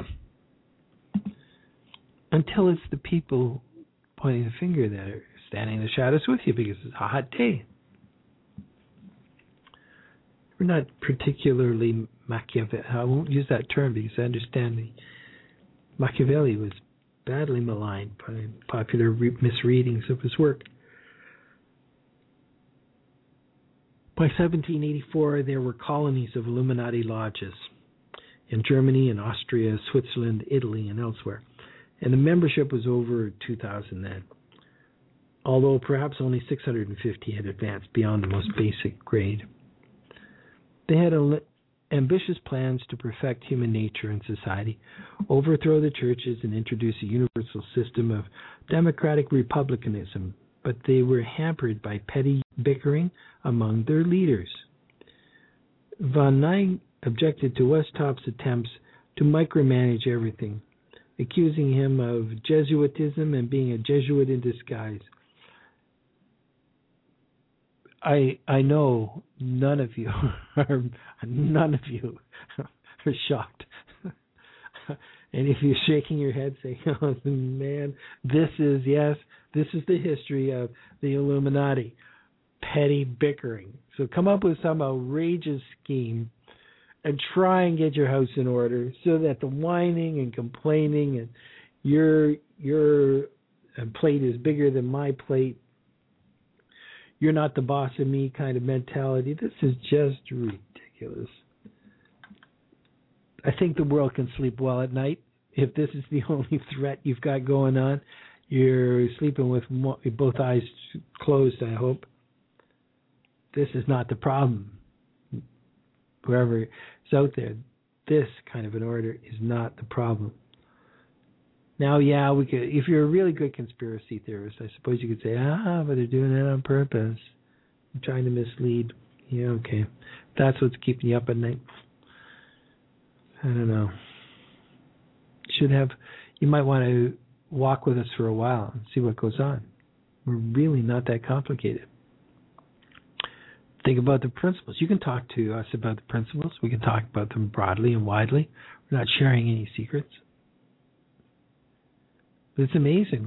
Until it's the people pointing the finger that are standing in the shadows with you because it's a hot day. We're not particularly Machiavelli. I won't use that term because I understand Machiavelli was badly maligned by popular misreadings of his work. By 1784, there were colonies of Illuminati lodges in Germany, in Austria, Switzerland, Italy, and elsewhere. And the membership was over 2,000 then, although perhaps only 650 had advanced beyond the most basic grade. They had ambitious plans to perfect human nature and society, overthrow the churches, and introduce a universal system of democratic republicanism, but they were hampered by petty bickering among their leaders. Von Knigge objected to Westhoff's attempts to micromanage everything, accusing him of Jesuitism and being a Jesuit in disguise. I know none of you are shocked. And if you're shaking your head saying, oh, man, this is the history of the Illuminati. Petty bickering. So come up with some outrageous scheme and try and get your house in order so that the whining and complaining and your plate is bigger than my plate, you're not the boss of me kind of mentality. This is just ridiculous. I think the world can sleep well at night. If this is the only threat you've got going on, you're sleeping with both eyes closed, I hope. This is not the problem. Whoever is out there, this kind of an order is not the problem. Now, yeah, we could. If you're a really good conspiracy theorist, I suppose you could say, but they're doing it on purpose. They're trying to mislead. Yeah, okay. That's what's keeping you up at night. I don't know. You might want to walk with us for a while and see what goes on. We're really not that complicated. Think about the principles. You can talk to us about the principles. We can talk about them broadly and widely. We're not sharing any secrets. But it's amazing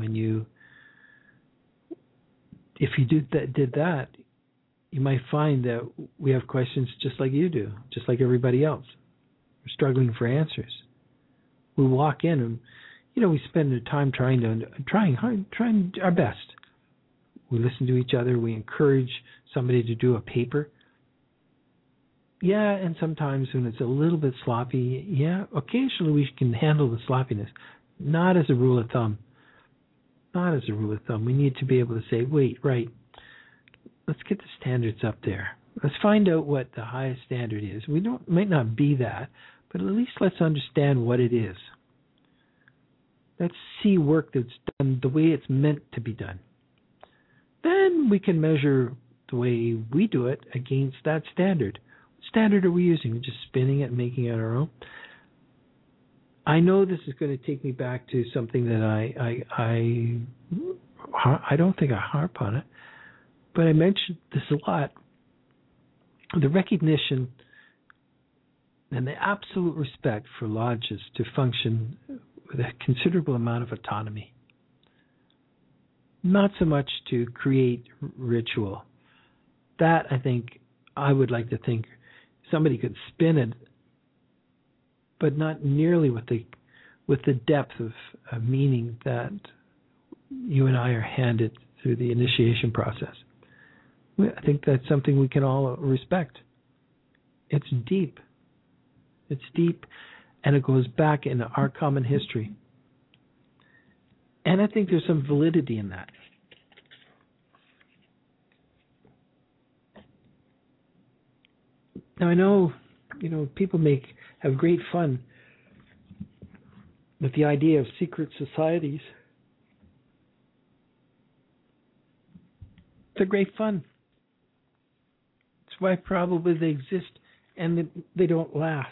if you did that, you might find that we have questions just like you do, just like everybody else. We're struggling for answers. We walk in and, we spend the time trying our best. We listen to each other. We encourage somebody to do a paper. Yeah, and sometimes when it's a little bit sloppy, occasionally we can handle the sloppiness. Not as a rule of thumb. Not as a rule of thumb. We need to be able to say, wait, right, let's get the standards up there. Let's find out what the highest standard is. Might not be that, but at least let's understand what it is. Let's see work that's done the way it's meant to be done. Then we can measure the way we do it against that standard. What standard are we using? We're just spinning it and making it our own. I know this is going to take me back to something that I don't think I harp on it, but I mentioned this a lot. The recognition and the absolute respect for lodges to function with a considerable amount of autonomy. Not so much to create ritual. That, I think, I would like to think somebody could spin it, but not nearly with the depth of meaning that you and I are handed through the initiation process. I think that's something we can all respect. It's deep. It's deep, and it goes back into our common history. And I think there's some validity in that. Now I know, people have great fun with the idea of secret societies. They're great fun. That's why probably they exist and they don't last.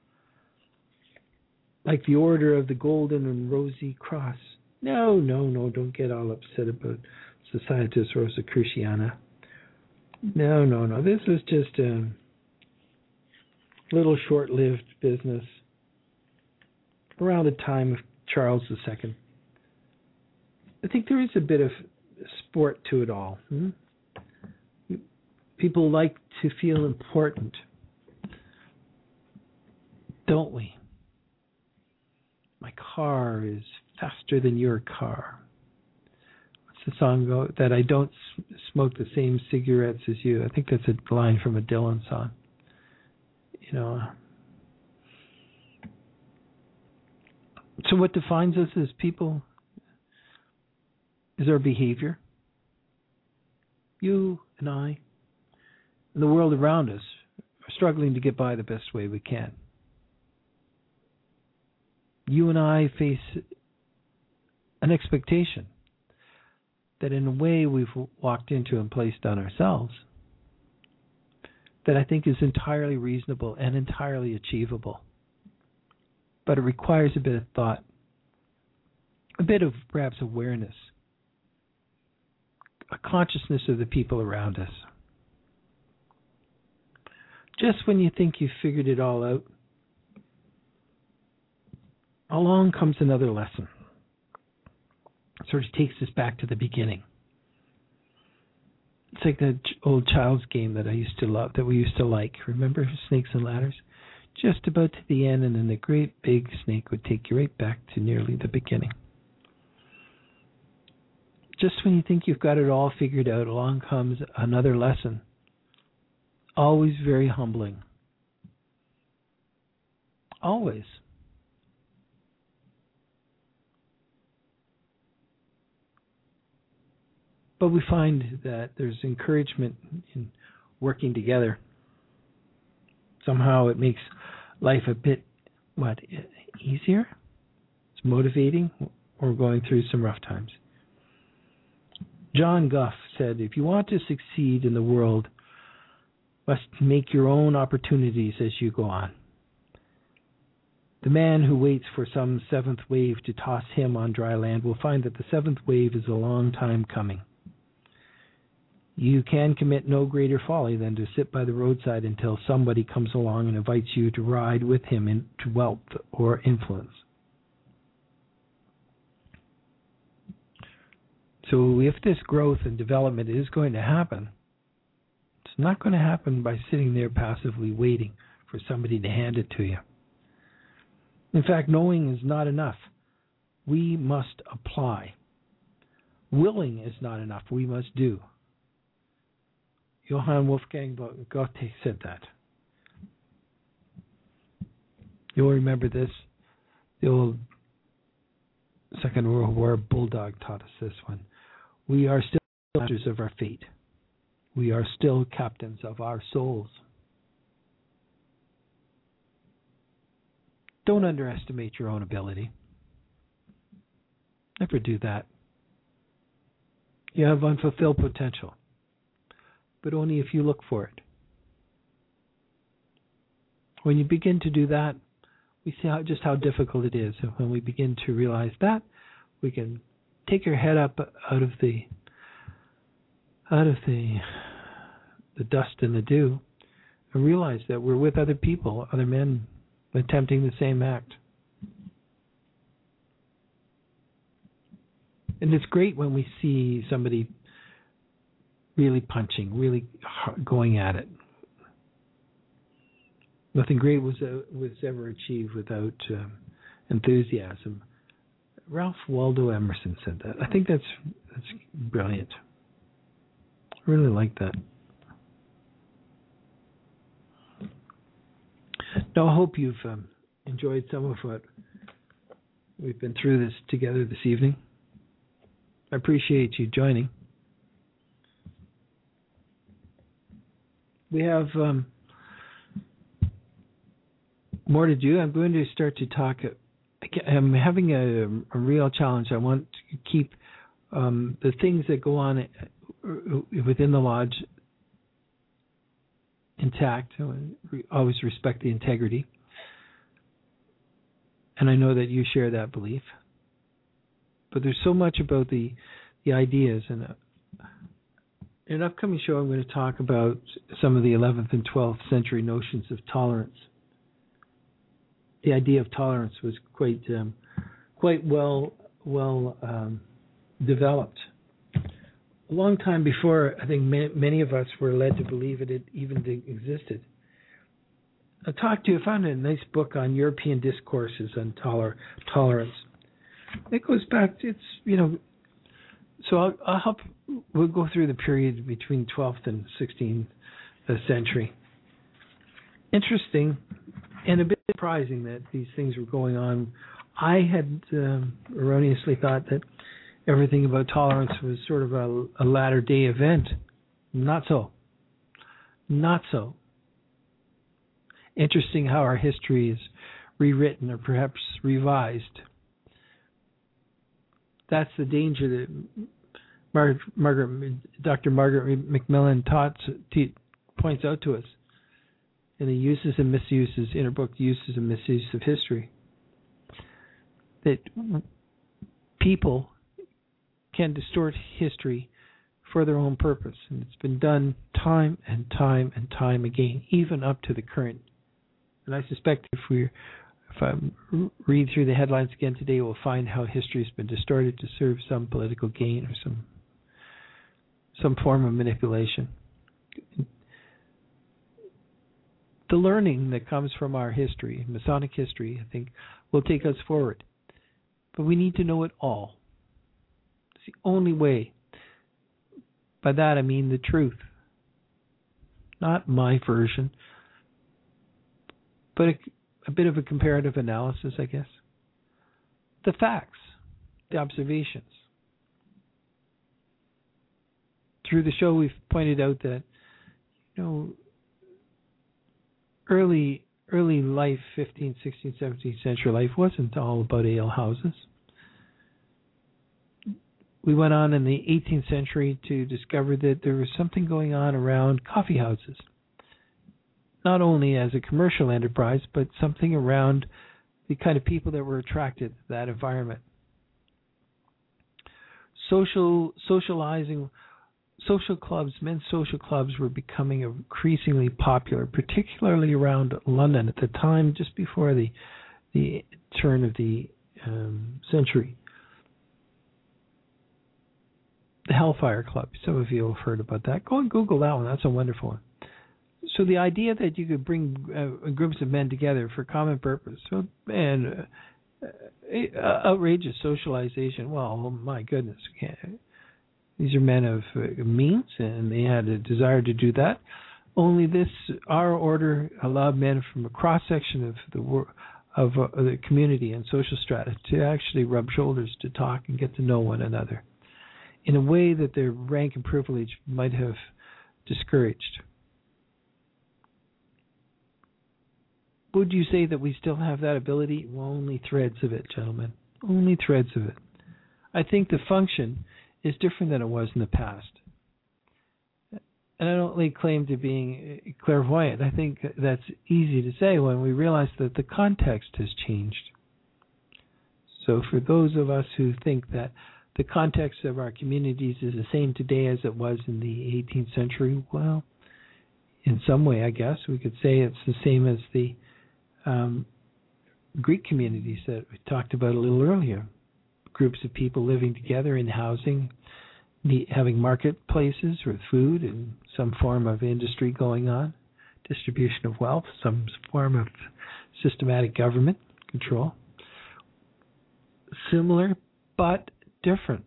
Like the Order of the Golden and Rosy Cross. No, don't get all upset about Societas Rosicruciana. No. This was just a little short-lived business around the time of Charles II. I think there is a bit of sport to it all. People like to feel important, don't we? My car is faster than your car. What's the song go? That I don't smoke the same cigarettes as you. I think that's a line from a Dylan song. So what defines us as people is our behavior. You and I and the world around us are struggling to get by the best way we can. You and I face an expectation that in a way we've walked into and placed on ourselves that I think is entirely reasonable and entirely achievable. But it requires a bit of thought, a bit of perhaps awareness, a consciousness of the people around us. Just when you think you've figured it all out, along comes another lesson. It sort of takes us back to the beginning. It's like the old child's game that I used to love, that we used to like. Remember Snakes and Ladders? Just about to the end, and then the great big snake would take you right back to nearly the beginning. Just when you think you've got it all figured out, along comes another lesson. Always very humbling. Always. But we find that there's encouragement in working together. Somehow it makes life a bit, easier? It's motivating. We're going through some rough times. John Gough said, if you want to succeed in the world, must make your own opportunities as you go on. The man who waits for some seventh wave to toss him on dry land will find that the seventh wave is a long time coming. You can commit no greater folly than to sit by the roadside until somebody comes along and invites you to ride with him into wealth or influence. So if this growth and development is going to happen, it's not going to happen by sitting there passively waiting for somebody to hand it to you. In fact, knowing is not enough. We must apply. Willing is not enough. We must do. Johann Wolfgang Goethe said that. You'll remember this. The old Second World War bulldog taught us this one. We are still masters of our fate. We are still captains of our souls. Don't underestimate your own ability. Never do that. You have unfulfilled potential, but only if you look for it. When you begin to do that, we see just how difficult it is. And when we begin to realize that, we can take your head up out of the dust and the dew, and realize that we're with other people, other men attempting the same act. And it's great when we see somebody really punching, really going at it. Nothing great was ever achieved without enthusiasm. Ralph Waldo Emerson said that. I think that's brilliant. I really like that. Now, I hope you've enjoyed some of what we've been through this together this evening. I appreciate you joining. We have more to do. I'm going to start to talk. I'm having a real challenge. I want to keep the things that go on within the lodge intact. I always respect the integrity. And I know that you share that belief. But there's so much about the ideas. And in an upcoming show, I'm going to talk about some of the 11th and 12th century notions of tolerance. The idea of tolerance was quite well developed. A long time before, I think many of us were led to believe it even existed. I found a nice book on European discourses on tolerance. It goes back, so I'll help, we'll go through the period between 12th and 16th century. Interesting and a bit surprising that these things were going on. I had erroneously thought that everything about tolerance was sort of a latter-day event. Not so. Not so. Interesting how our history is rewritten or perhaps revised. That's the danger that Dr. Margaret McMillan points out to us in the uses and misuses, in her book, Uses and Misuses of History, that people can distort history for their own purpose. And it's been done time and time and time again, even up to the current. And I suspect if read through the headlines again today, we'll find how history has been distorted to serve some political gain or some form of manipulation. The learning that comes from our history, Masonic history, I think, will take us forward. But we need to know it all. It's the only way. By that I mean the truth. Not my version, but a bit of a comparative analysis, I guess. The facts, the observations. Through the show, we've pointed out that, early life, 15th, 16th, 17th century life, wasn't all about ale houses. We went on in the 18th century to discover that there was something going on around coffee houses. Not only as a commercial enterprise, but something around the kind of people that were attracted to that environment. Socializing, social clubs, men's social clubs were becoming increasingly popular, particularly around London at the time, just before the turn of the century. The Hellfire Club. Some of you have heard about that. Go and Google that one. That's a wonderful one. So the idea that you could bring groups of men together for common purpose and outrageous socialization. Well, oh my goodness. These are men of means, and they had a desire to do that. Only our order allowed men from a cross-section of the community and social strata to actually rub shoulders, to talk and get to know one another in a way that their rank and privilege might have discouraged. Would you say that we still have that ability? Well, only threads of it, gentlemen. Only threads of it. I think the function is different than it was in the past. And I don't lay claim to being clairvoyant. I think that's easy to say when we realize that the context has changed. So for those of us who think that the context of our communities is the same today as it was in the 18th century, well, in some way, I guess, we could say it's the same as the Greek communities that we talked about a little earlier. Groups of people living together in housing, having marketplaces with food and some form of industry going on, distribution of wealth, some form of systematic government control. Similar, but different.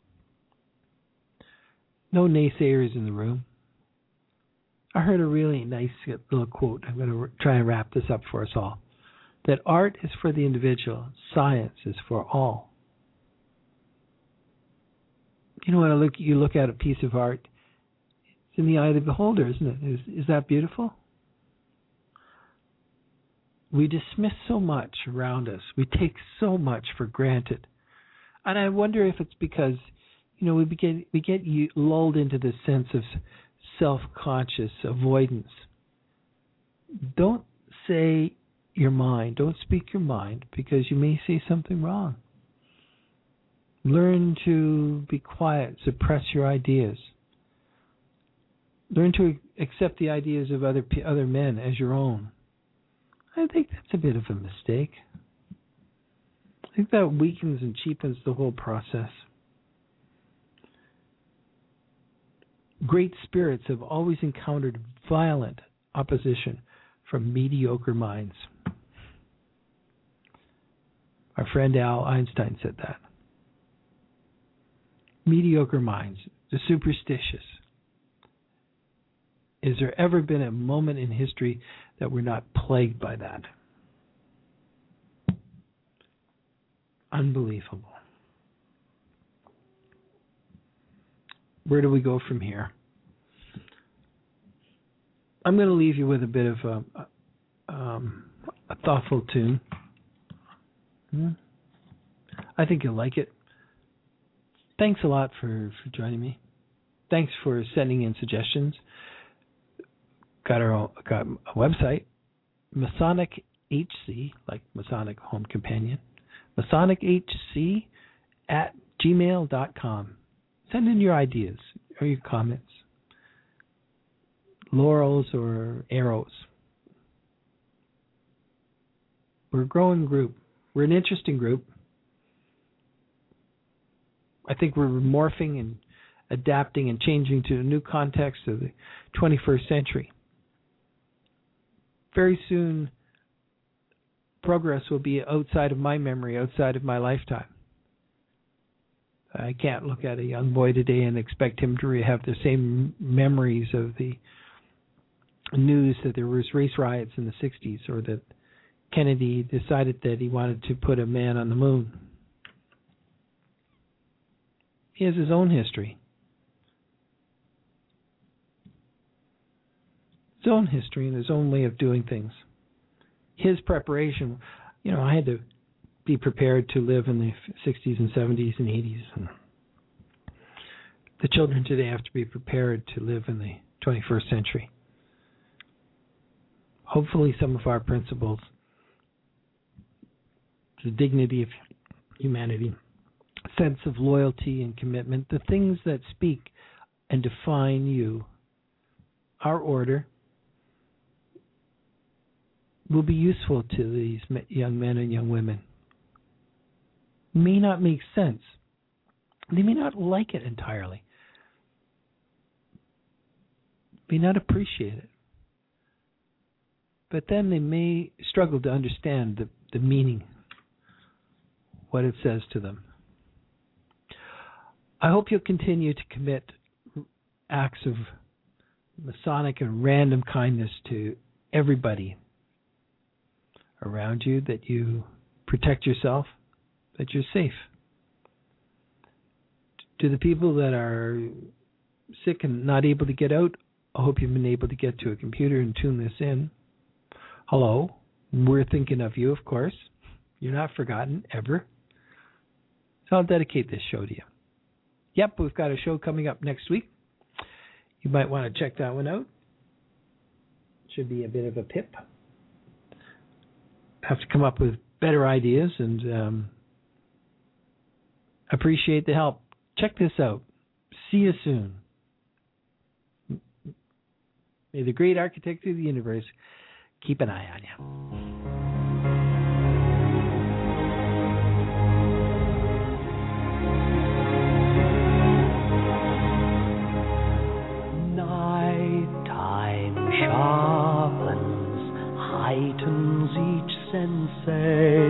No naysayers in the room. I heard a really nice little quote. I'm going to try and wrap this up for us all. That art is for the individual, science is for all. When you look at a piece of art, it's in the eye of the beholder, isn't it? Is that beautiful? We dismiss so much around us. We take so much for granted. And I wonder if it's because, we get lulled into this sense of self-conscious avoidance. Don't say your mind. Don't speak your mind, because you may say something wrong. Learn to be quiet, suppress your ideas. Learn to accept the ideas of other men as your own. I think that's a bit of a mistake. I think that weakens and cheapens the whole process. Great spirits have always encountered violent opposition from mediocre minds. Our friend Al Einstein said that. Mediocre minds, the superstitious. Has there ever been a moment in history that we're not plagued by that? Unbelievable. Where do we go from here? I'm going to leave you with a bit of a thoughtful tune. I think you'll like it. Thanks a lot for joining me. Thanks for sending in suggestions. Got a website, Masonic HC, like Masonic Home Companion, MasonicHC at gmail.com. Send in your ideas or your comments, laurels or arrows. We're a growing group. We're an interesting group. I think we're morphing and adapting and changing to a new context of the 21st century. Very soon, progress will be outside of my memory, outside of my lifetime. I can't look at a young boy today and expect him to have the same memories of the news that there was race riots in the 60s or that Kennedy decided that he wanted to put a man on the moon. He has his own history. His own history and his own way of doing things. His preparation, I had to be prepared to live in the 60s and 70s and 80s. And the children today have to be prepared to live in the 21st century. Hopefully some of our principles, the dignity of humanity, sense of loyalty and commitment, the things that speak and define you, our order, will be useful to these young men and young women. May not make sense. They may not like it entirely. May not appreciate it. But then they may struggle to understand the meaning, what it says to them. I hope you'll continue to commit acts of Masonic and random kindness to everybody around you, that you protect yourself, that you're safe. To the people that are sick and not able to get out, I hope you've been able to get to a computer and tune this in. Hello, we're thinking of you, of course. You're not forgotten, ever. So I'll dedicate this show to you. Yep, we've got a show coming up next week. You might want to check that one out. Should be a bit of a pip. Have to come up with better ideas and appreciate the help. Check this out. See you soon. May the great architect of the universe keep an eye on you.
Heightens each sensation,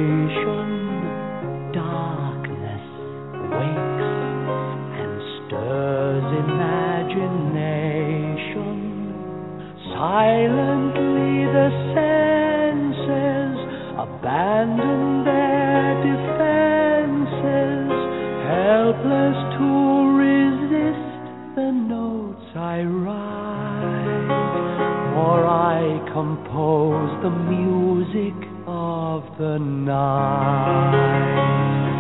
darkness wakes and stirs imagination. Silently the senses abandon their defenses, helpless to resist the notes I write. For I compose the music of the night.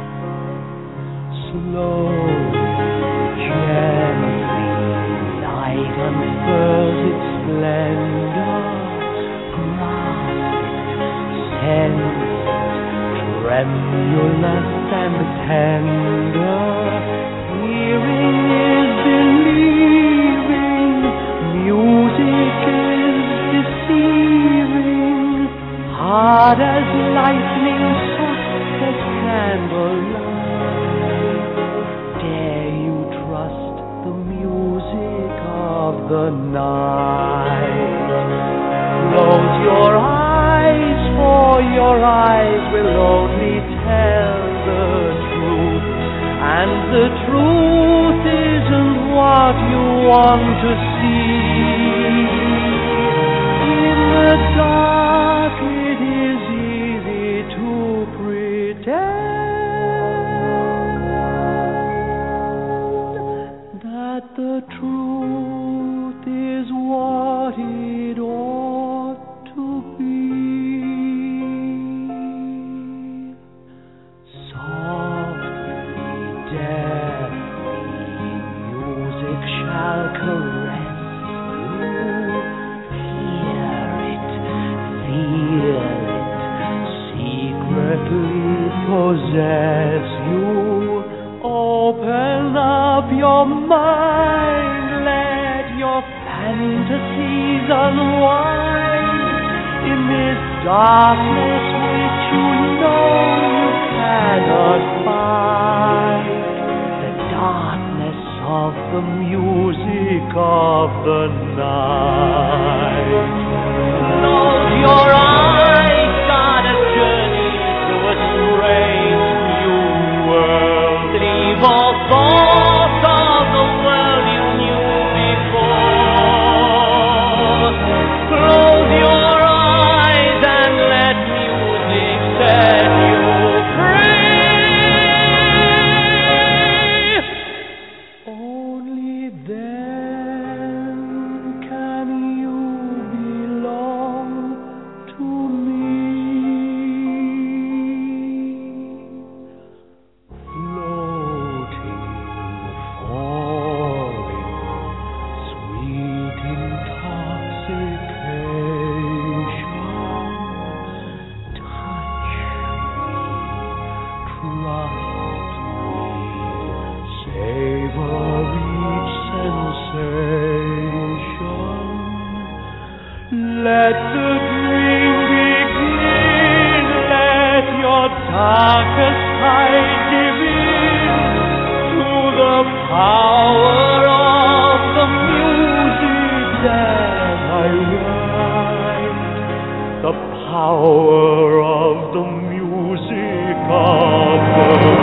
Slowly, gently, light unfurls its splendor. Grasp it, sense it, tremulous and tender. Hearing is believing, music is deceiving, hard as lightning, soft as candlelight. Dare you trust the music of the night? Close your eyes, for your eyes will only tell the truth, and the truth isn't what you want to see. In the dark it is easy to pretend that the truth is what it ought to be. Softly, deftly, music shall caress you. Hear it, feel it, secretly possess you. Open up your mind, let your fantasies unwind. In this darkness which you know you cannot fight, the darkness of the music of the night. Close your eyes, start a journey through a strange new world. Leave all thoughts of the world you knew before. Close your eyes and let music set you free. Only then can you belong to me. Floating, falling, sweet intoxication. Touch me, trust me, savor each sensation. Let the dream begin, let your darkest night give in to the power of the music that I write, the power of the music of the